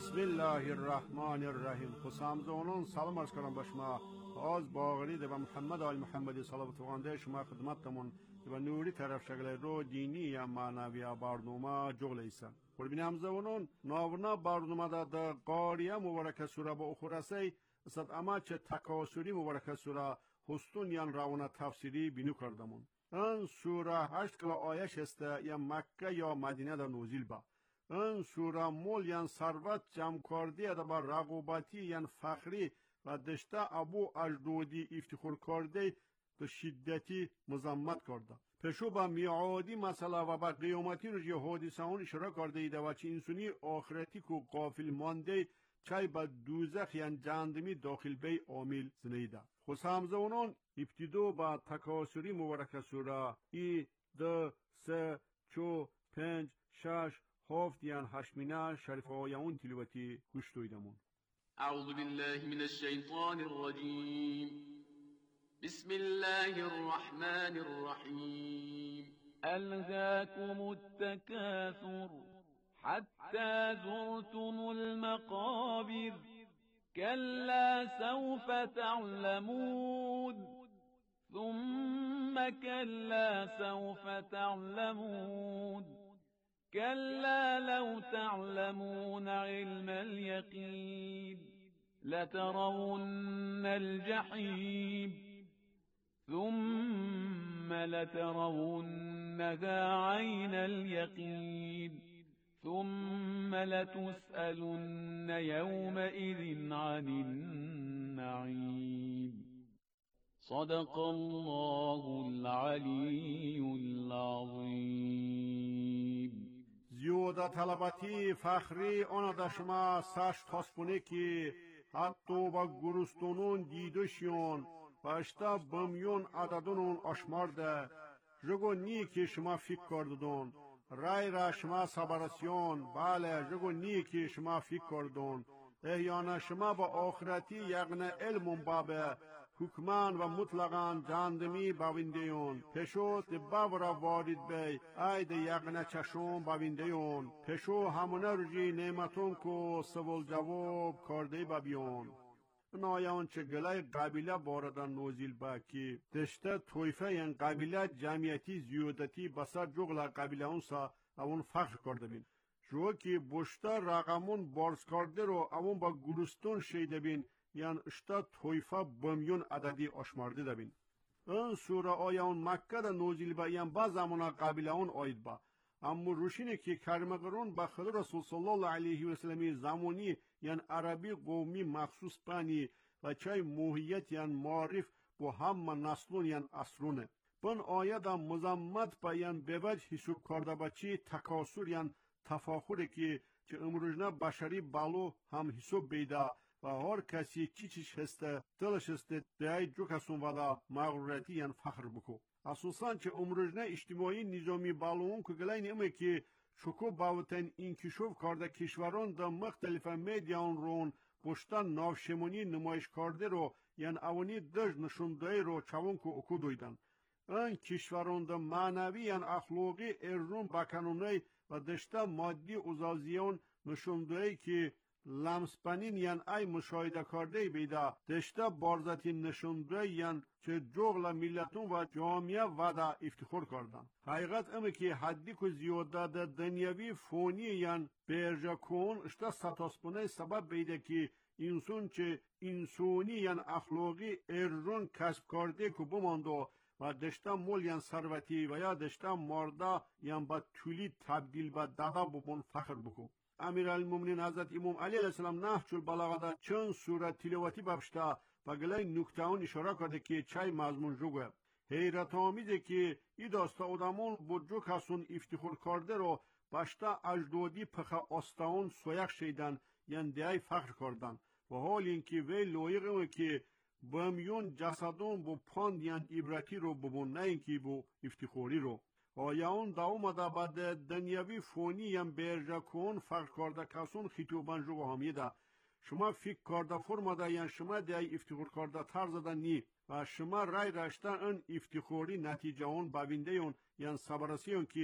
بسم الله الرحمن الرحیم. خسامزونون سلام عرض کنم به شما. از باقری ده به محمد آل محمدی صلوات و شما خدمتتون و نوری طرف شکل رو دینی یا معنوی برنامه جغل ایسن. قربین همزونون ناورنا برنامه ده ده قاریه مبارک سوره با اخورسی استاد اما چه تکاسوری مبارک سوره هستون یان روانه تفسیری بینو کردمون. این سوره هشت کلا آیش است یا مکه یا مدینه در نوزیل با. این سوره مول یان ثروت جمع کردی ده با رقابتی یان فخری و دشته ابو اجدودی افتخار کرده به شدتی مزمت کرده. پشو با میعادی مسئله و با قیامتی رو جه حادثه اون اشاره کرده ایده و چه انسانی آخرتی که قافل مانده چای با دوزخ یان جهنمی داخل بی عامل زنیده. خود همزه اونان ابتدو با تکاسری مبارک سوره ای ده سه چو پنج شش هفت یان هشمینه شریف آیون تلوتی گوش دویدمون. أعوذ بالله من الشيطان الرجيم بسم الله الرحمن الرحيم ألهاكم التكاثر حتى زرتم المقابر كلا سوف تعلمون ثم كلا سوف تعلمون كلا لو تعلمون علم اليقين لترون الجحيم ثم لترونها عين اليقين ثم لتسألن يومئذ عن النعيم صدق الله العلي العظيم. زیوده طلبتی فخری آن دشما سش تاسپونه که حتی با گرستونون دیدوشیون و اشتا بمیون عددونون اشمارده جگو نی که شما فکر کردون رای را شما سبرسیون بله جگو نی که شما فکر کردون احیانا شما با آخرتی یقن علم بابه حکمان و مطلقاً جاندمی باویندهون پشو دباب را وارد بی اید یقن چشم باویندهون پشو همونه رجی نعمتون کو سوال جواب کرده بابیون. نایان چه گلای قبیله باردن نوزیل با که دشته تویفه ین قبیله جمعیتی زیادتی بسر جغل قبیله اونسا اون فخر کرده بین جو که بشتا رقمون بارز کرده رو اون با گلستون شیده بین یان اشتا تویفه بمیون عددی اشمارده دبین. این سوره آیان مکه دا نوزیل با یان با زمانه قبیله اون آید با اما روشینه که کرمقرون با خود رسول صلی الله علیه و سلمی زمانی یان عربی قومی مخصوص پانی و چای موهیت یان معرف با هم نسلون یان اصرونه. بن آیه دا مزمت با یان بوجه حسوب کرده با چی تکاسر یان تفاخره که چه امروزنه بشری بالو هم حسوب بیده و هر کسی چی چیش هسته دلش هسته دیای جو کسون ودا مغرورتی یان فخر بکو. اساساً چه امروزنه اجتماعی نظامی بالون که گلای نیمه که چکو باوتن انکشاف کرده کشوران دا مختلف میدیان رون بشتن نافشمونی نمایش کرده رو یان اوانی دژ نشونده رو چون که اکو دویدن. این کشوران دا معنوی یان اخلاقی ارون بکنونه و دشته مادی ازازیان نشونده که لمسپنین یان ای مشاهده کرده بیده دشته بارزتی نشونده یان چه جغل ملتون و جامعه ودا افتخار کردن. حقیقت اما که حدی که زیاده ده دنیاوی فونی یان برجا کن اشتا ستاسپونه سبب بیده که انسان چه انسانی یان اخلاقی ارزون کسب کرده که بمانده و دشته مول یان ثروتی و یا دشته مرده یان با طولی تبدیل به دادا ببون فخر بکن. امیرالمومنین حضرت امام علی علیه السلام نهج البلاغه چند سوره تلاوتی بابشته و گلای نکته اون اشاره کرده که چای مضمون جوگه. حیرت آمیزه که ای داسته آدمون با جو کسون افتخار کرده رو باشته اجدادی پخه آستان سویخ شیدن یعنی دیای فخر کردن و حال اینکه وی لایقه که بمیون جسدون با پاند یعنی عبرتی رو ببون نه اینکه با افتخاری رو. آیان دا اومده بعد دنیاوی فونی یم برجا کن فخر کرده کسون خیتوبان جو همیده شما فکر کرده فرماده یعنی شما دیای افتخار کرده طرز ده نی و شما رای رشته ان افتخاری نتیجه اون باوینده اون یعنی سبرسی اون که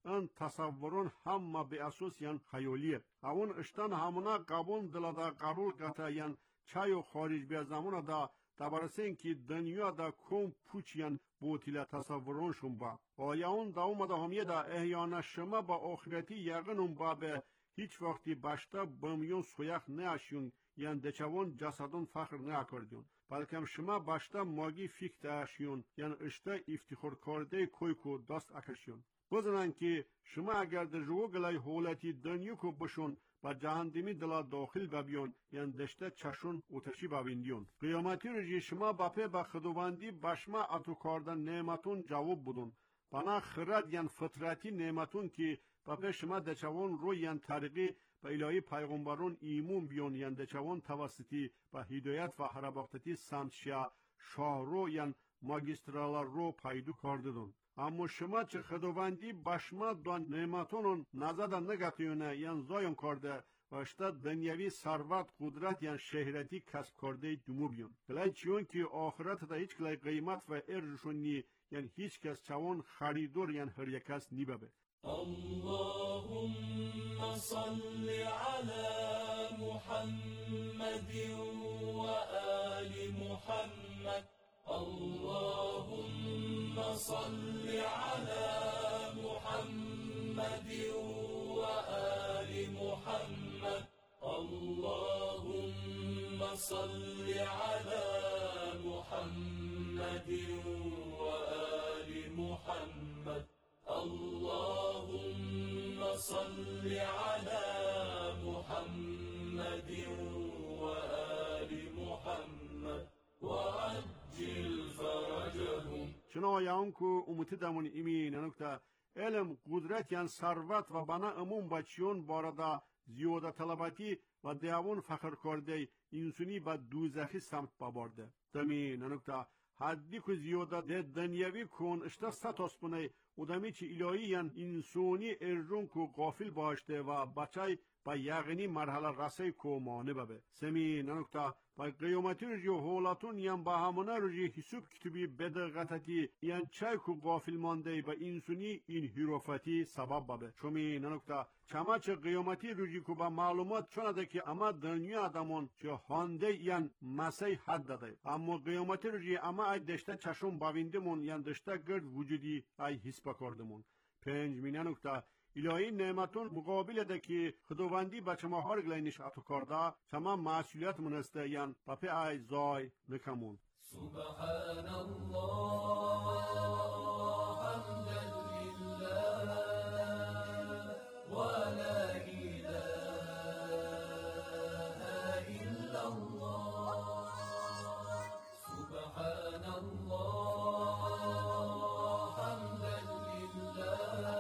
ان تصورون همه به اساس یان خیالیه اون اشتن همونا قبون دلدا قبول قطع یان چای و خارج بیا زمان دا دبرسین که دنیا دا کم پوچیان بوتیل تصورون شون با آیا اون دا اومده همیه دا احیانا شما با آخرتی یقنون با به هیچ وقتی باشتا بمیون سویخ ناشون یان دچوان جسدون فخر نکردیون بلکه شما باشتا ماگی فکر اشیون یان اشتا افتخار کرده کوی کو دست اکشیون بزنن که شما اگر در جو گلای حالتی دنیا کو بشون با جهندمی دلا داخل ببیون یان دشته چشون اوتشی ببیندیون قیامتی رجی شما باپه با خداوندی بشما اتو کاردن نعمتون جواب بودون بنا خرد یان فطرتی نعمتون که باپه شما دچوان رو یان طریقی با الهی پیغمبرون ایمون بیون یان دچوان توسطی با هدایت و حرباختتی سمتشیا شاهرو یان ماگیسترالا رو پیدو کارددون اما شما چه خداوندی بشما دان نعمتونون نزدن نگتیونه یان زایم کرده و اشتا دنیوی ثروت قدرت یان شهرتی کسب کرده دمو بیون بلای چیون که آخرت دا هیچ کلای قیمت و ارجشون نی یان هیچ کس چوان خریدور یان هر یک کس نی ببه اللهم صل على محمد وآل محمد اللهم صل على محمد وآل محمد اللهم صل على محمد وآل محمد اللهم صل على محمد وآل محمد وعجل فرجهم شنو یاون کو امتی دمون ایمین نکته علم قدرت یان ثروت و بنا امون بچیون باردا زیاده طلباتی و دیوون فخر کرده انسانی با دوزخی سمت ببرده دمی نکته حدی که زیاده ده دنیوی کن اشتا ستاس بونه ادمی چی الهی یان انسانی ارجون کو غافل باشته و بچای با یقینی مرحله رسی کو مانه ببه سمی نکته با قیامتی رجی حولاتون یان با همونه رجی حسوب کتبی بدغتتی یان چای کو غافل مانده با انسانی این حرافتی سبب ببه شمی نکته چما چه قیامتی رجی کو با معلومات چونه که اما دنیا آدمون چه هانده یان مسیح حد داده اما قیامتی رجی اما ای دشته چشم باویندمون یان دشته گرد وجودی ای حس بکردمون پنج می نکته الهی نعمتون مقابل ده که خداوندی بچه ما هر گلینش اتو کرده چما مسئولیت منسته یان پپی ای زای نکمون سبحان الله حمدا لله ولا اله الا الله سبحان الله حمدا لله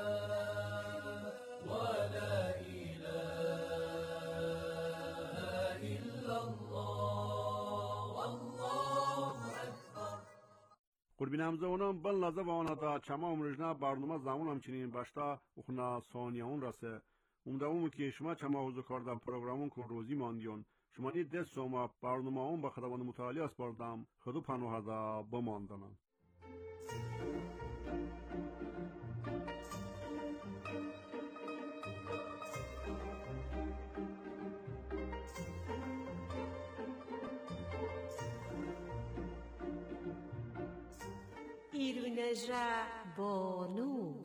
قربین همزه اونم بل لازه و آنها تا چما امرجنا برنامه زمان همچنین باشتا اخنا ثانیه اون رسه امده اونو که شما چما حضور کردن پروگرامون که روزی ماندیون شما نید دست سوما برنامه اون با خداوند متعالی از بردم خدو پنوه دا بماندنم ایرونجا بانو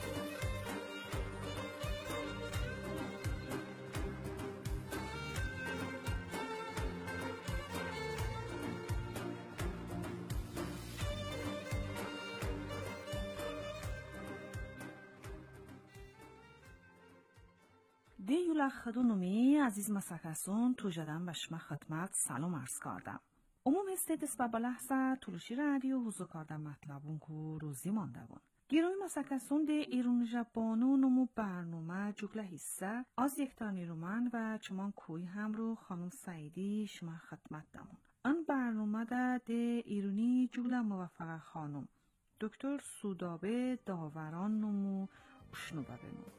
دیولا خدونومی عزیز مسکسون تو جدن بشما خدمت سلام عرض کردم. عموم استیدس با بلحظه تلوشی رادیو حضور کردن مطلبون که روزی مانده بون. گیروی مسکسون ده ایرون جبانو نمو برنامه جگله حصه از یکتا نیرومن و چمان کوی هم رو خانم سعیدی شما خدمت دمون. ان برنامه ده ده ایرونی جگله موفق خانم دکتر سودابه داوران نمو اشنو ببینون.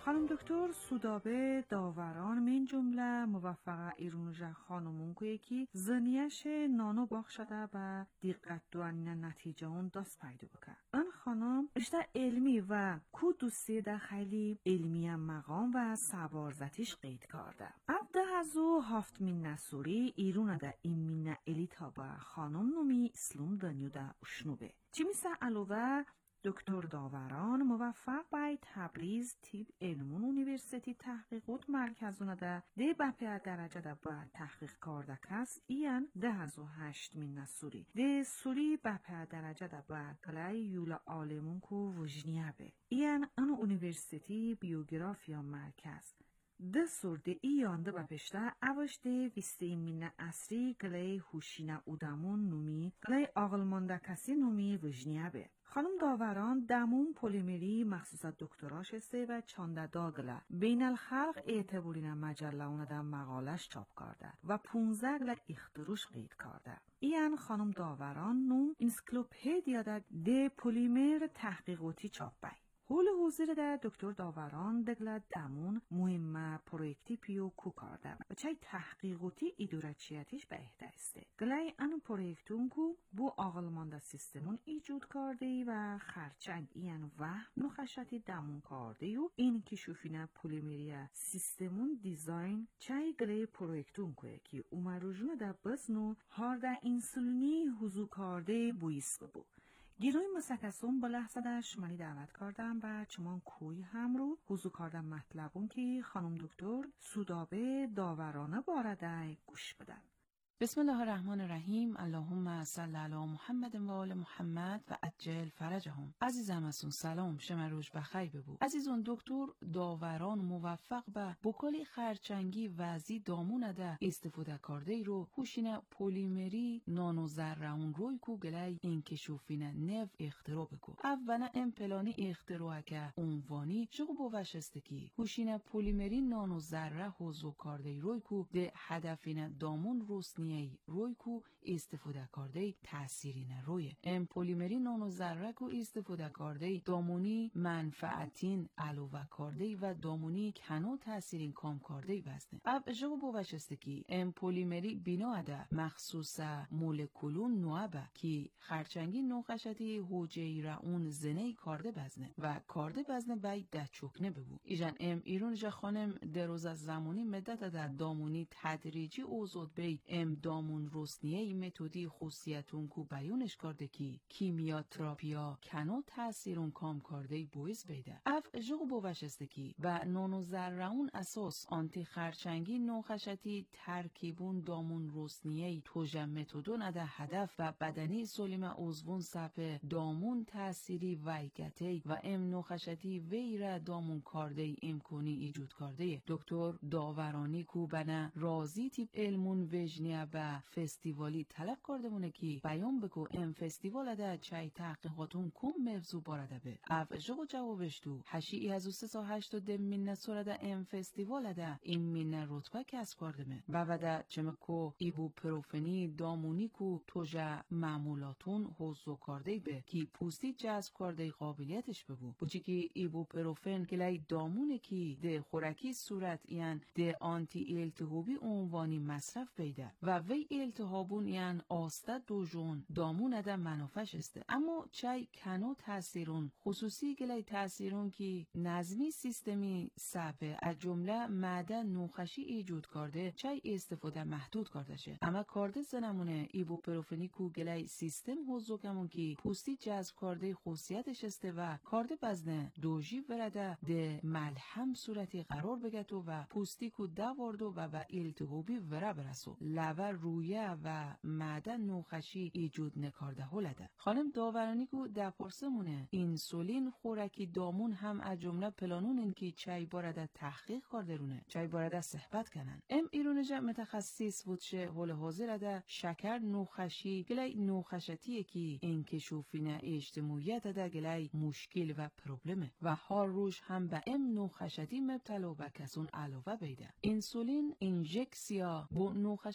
خانم دکتر سودابه داوران من جمله موفقه ایرونوژه خانمون که یکی زنیش نانو باخ شده و دقت دوانین نتیجه اون دست پیدا بکن. این خانم اشته علمی و کو دوستی ده خیلی علمی مقام و سوارزتیش قید کرده. ابده ازو هفت من نسوری ایرونه ده این من الیتا با خانم نومی اسلام دنیو ده اشنوبه. چی میسه علاوه دکتر داوران موفق بای تبریز تیب علمون اونیورسیتی تحقیقات مرکزونه ده ده بپه درجه ده با تحقیق کرده کس این ده هزو هشت من نسوری ده سوری بپه درجه ده با گلای یول آلمون کو وجنیه به این ان اونیورسیتی بیوگرافیا مرکز ده سورده ای یانده با پشته اوش ده ویسته من اصری گلای هوشینه اودمون نومی گلای آغلمانده کسی نومی وجنیه به خانم داوران دمون پولیمری مخصوص دکتراش استه و چانده داگله بین الخلق اعتبورین مجله اونه ده مقالش چاپ کرده و پونزه گله اختروش قید کرده. این خانم داوران نوم انسکلوپدیا ده ده پولیمر تحقیقاتی چاپ بای. حول حضور ده دکتر داوران دگله دمون مهم پرویکتی پیو کو کرده و چای تحقیقاتی ایدورچیتیش به اهدسته. گلای ان پرویکتون کو بو آغلمانده سیستمون ایجود کرده و خرچنگ این و نخشتی دمون کرده و این کشوفینه پولیمری سیستمون دیزاین چای گلای پرویکتون که که اومروجون ده بزنو هارده انسولینی حضور کرده بویس ببو. گیروی مسکسون با لحظه در شمالی دعوت کردم و چمان کوی هم رو حضور کردم مطلبون که خانم دکتر سودابه داورانه بارده گوش بدن. بسم الله الرحمن الرحیم. اللهم صل علی محمد و آل محمد و عجل فرجهم. عزیزم ازون سلام، شما روز بخیر ببو. عزیزون دکتر داوران موفق به بکلی خرچنگی وزی دامونه ده استفاده کرده رو هوشینه پولیمری نانو ذرهون روی کو گلای انکشوفینه نو اختراع بکو. اولا ام پلانی اختراع که عنوانی شغو بوشسته کی هوشینه پولیمری نانو ذره حضور کرده روی کو ده هدفینه دامون روسنی روی کو استفاده کرده تأثیرین روی ام پولیمری نانو ذره کو استفاده کرده دامونی منفعتین علاوه کرده و دامونی کنو تأثیرین کام کرده وزنه. اب جو بوشسته کی ام پولیمری بنا ده مخصوص مولکولون نوابه کی خرچنگی نوخشتی حجره را اون زنه کرده بزنه و کرده بزنه باید ده چکنه ببو. ایجان ام ایرون جا خانم دروز از زمانی مدت ده دامونی تدریجی اوزود بی ام دامون رسنیه متودی خصوصیتون کو بیانش کرده کی کیمیا تراپیا کنو تأثیرون کام کرده بویز بیده. اف جو بوشسته کی و نانو ذرهون اساس آنتی خرچنگی نوخشتی ترکیبون دامون رسنیه توجه متودون اده هدف و بدنی سلیم اوزون سپه دامون تأثیری ویگته و ام نوخشتی ویره دامون کرده امکانی ایجود کرده. دکتر داورانی کو بنا رازی تیپ علمون وجنیه به فستیوالی طلب کرده مونه کی بیان بگو ام فستیوال ده چای تحقیقاتون کم موضوع بارده به اف جو جوابش تو هشی از سه تا هشت ده من سورده ام فستیوال ده این من رتبه کسب کرده من و بعد چمکو ایبوپروفنی دامونی کو توجه معمولاتون حضور کرده به کی پوستی جذب کرده قابلیتش بگو بچی کی ایبوپروفن کلای دامونه کی ده خورکی صورت یان ده آنتی التهابی عنوانی مصرف بیده و وی التهابون یان آسته دو جون دامون ده منافش است. اما چای کنو تاثیرون خصوصی گلای تاثیرون کی نظمی سیستمی سبه از جمله معده نوخشی ایجود کرده چای استفاده محدود کرده شه. اما کارده زنمونه ایبوپروفنی کو گلای سیستم حضوکمون کی پوستی جذب کرده خصوصیتش است و کارده بزنه دوجی ورده ده ملحم صورتی قرار بگتو و پوستی کو دواردو و به التهابی وره برسو لور رویه و معده نوخشی ایجود نکارده هلده. خانم داورانی کو در پرسمونه اینسولین خورکی دامون هم از جمله پلانون این که چای بارده تحقیق کرده رونه چای بارده صحبت کنن. ام ایرونجا متخصص بودشه حول حاضر ده شکر نوخشی گلای نوخشتیه که انکشوفینه اجتماعیت ده گلای مشکل و پروبلمه و هر روش هم به ام نوخشتی مبتلا و کسون علاوه بیده. اینسولین انجکسیا با نوخش کسون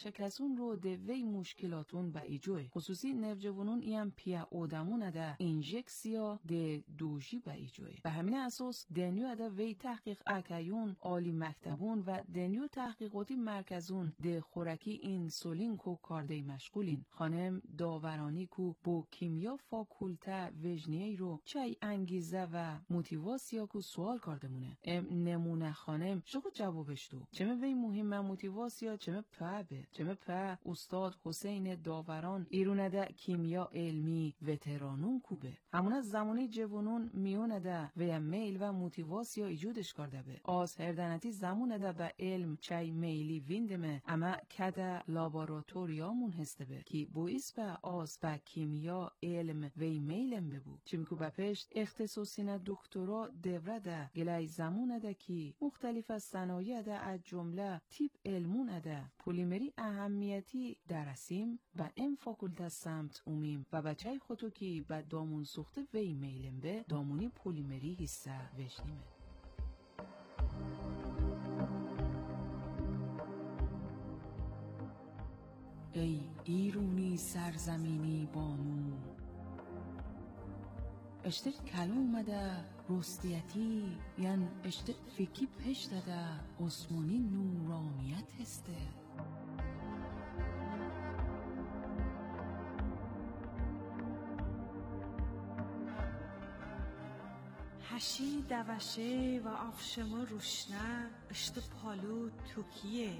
کسون رو ده وی مشکلاتون با ایجوه. خصوصی نوجوانون ایم پیا اودمون ده انجکسیا ده دوشی با ایجوه. به همین اساس دنیو ده وی تحقیق اکایون عالی مکتبون و دنیو تحقیقاتی مرکزون ده خورکی انسولین کو کارده مشغولین. خانم داورانی کو با کیمیا فاکولته وجنیه رو چای انگیزه و موتیواسیا کو سوال کرده مونه. ام نمونه خانم شکو جوابش دو. چمه وی مهمه موتیواسیا چمه په به. چمه په استاد حسین داوران ایرونه ده کیمیا علمی وترانون کوبه. همون از زمانی جوانون میونه ده و میل و موتیواسیا ایجودش کرده به. آز هردنتی زمونه ده به علم چای میلی ویندمه اما کده لاباراتوریامون هسته به کی بویس به آز به کیمیا علم وی میلم ببو. چمیکو به پشت اختصاصین دکترا دوره ده گلای زمونه ده کی مختلف از صنایع ده از جمله تیپ علمون ده پولیمری اهمیتی درسیم و ام فاکولته سمت اومیم و بچه خودو کی به دامون سوخته وی میلم به دامونی پولیمری حصه وشنیمه. ای ایرونی سرزمینی بانو اشتر کلومده رستیتی یعن اشتر فکی پشتده عثمانی نورانیت هسته. هشی دوشه و آفشما روشنه اشت پالو توکیه.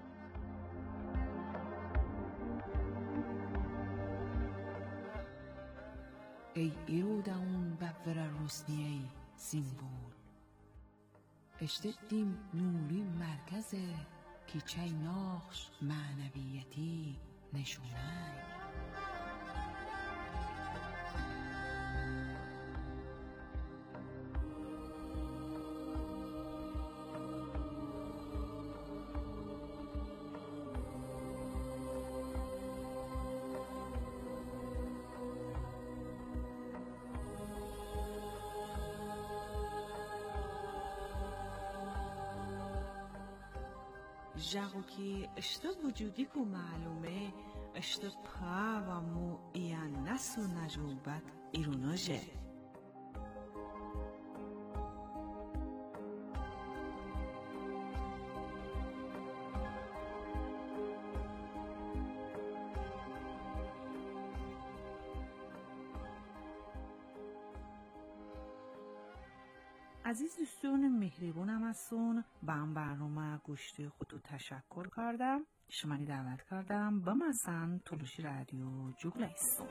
ای ایروداون ببور رسنیه سیمبول اشته دیم نوری مرکزه که چای ناخش معنویتی نشونه. جاگو کی اشت وجودی کو معلومه اشت پا و مو ایان نسو نجوبت ایروناجه. عزیز دوستان مهربونم هستون با هم برنامه گوشتی خودو تشکر کردم. شمانی دعوت کردم با مثلا تلوشی رادیو جوگلیستون.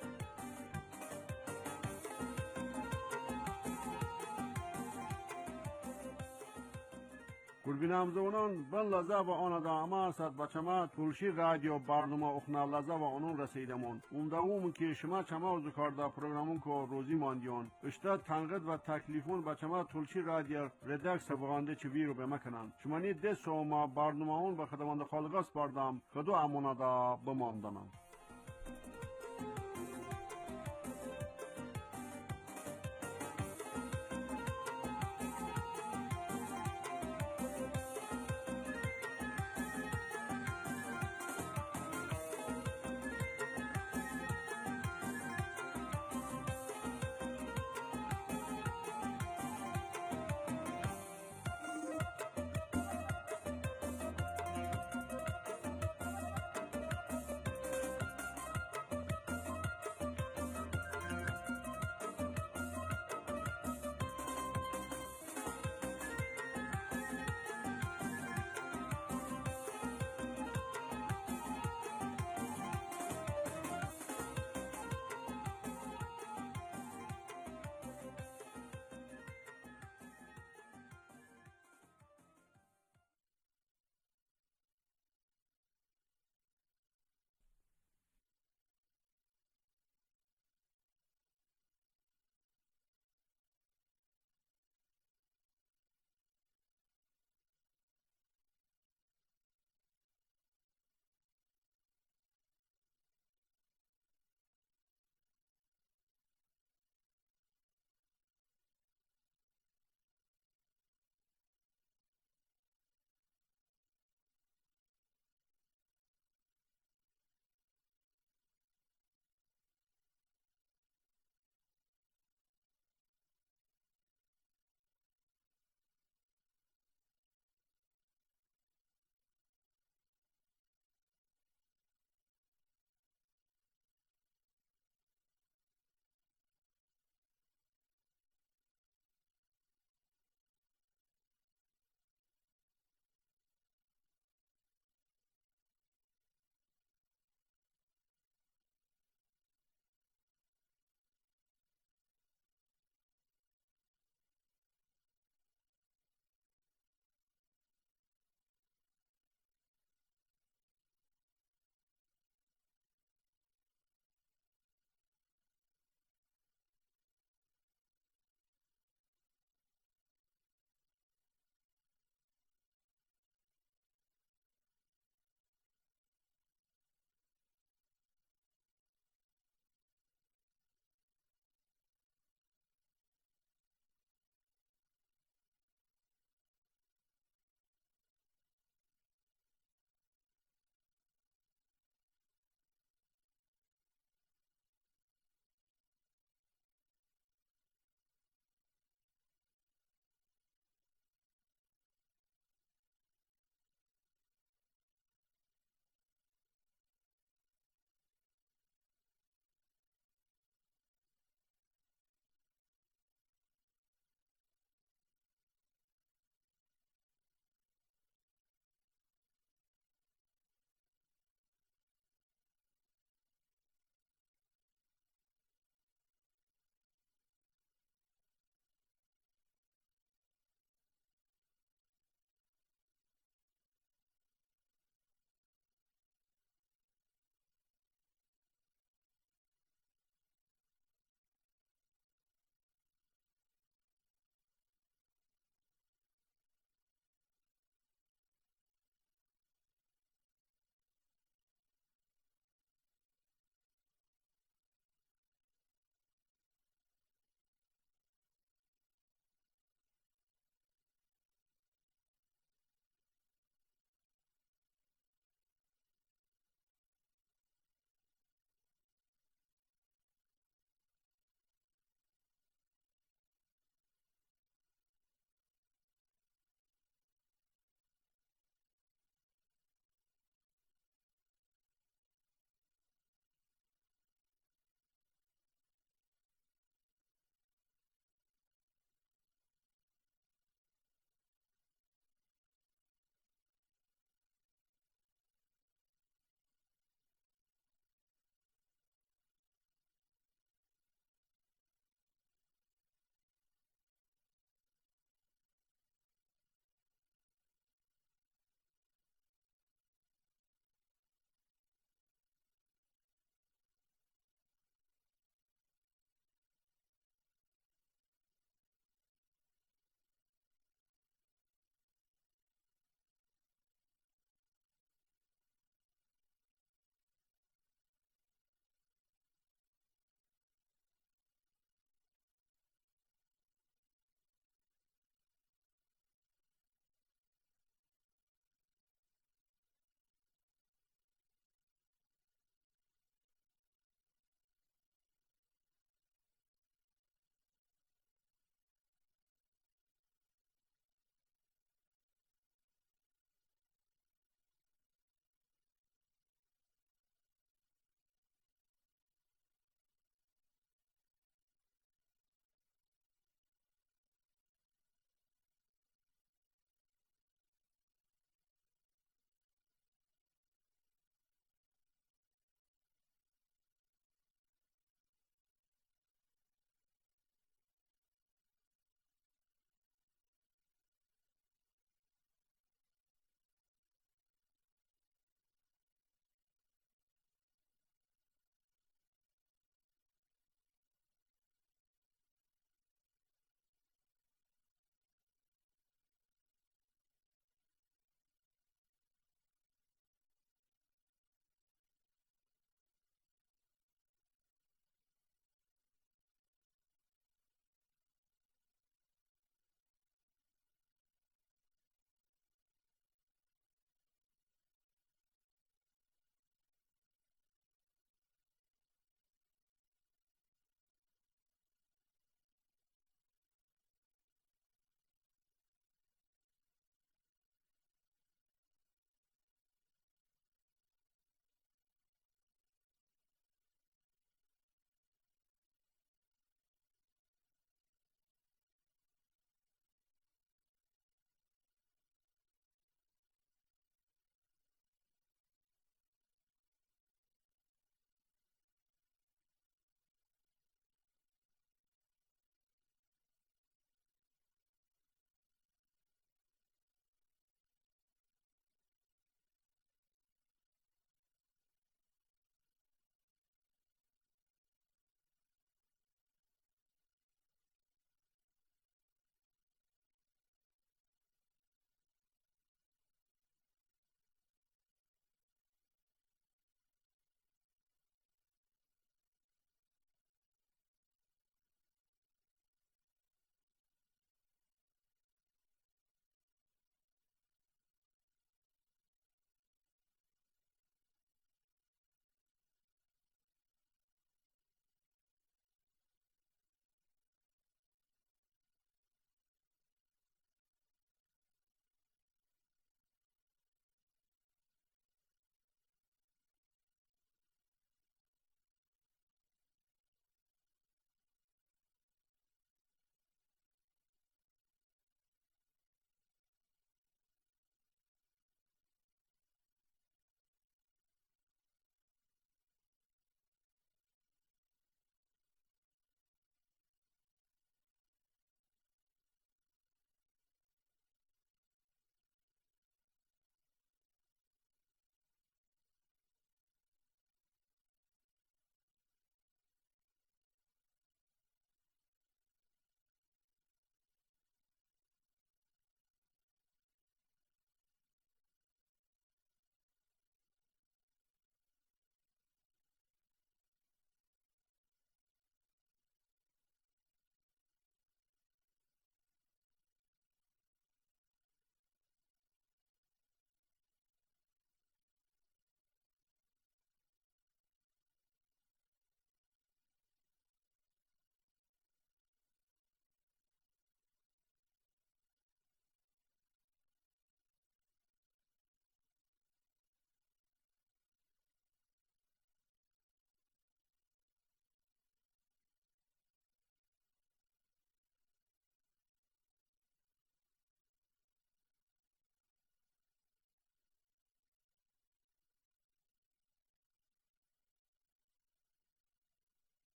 گربینم زونان بن لزه و آن دا اما صد بچما تلشی رادیو برنامه اخنا لزه و آنون رسیدمون اومدوم که شما چما وزو کارده پروگرامون که روزی ماندیون اشتا تنقید و تکلیفون بچما تلشی رادیو ردکس بغانده چوی رو بمکنن شمانی دست و ما برنامه اون به خدمانده خالقاس بردم خدو امونا دا بماندنم.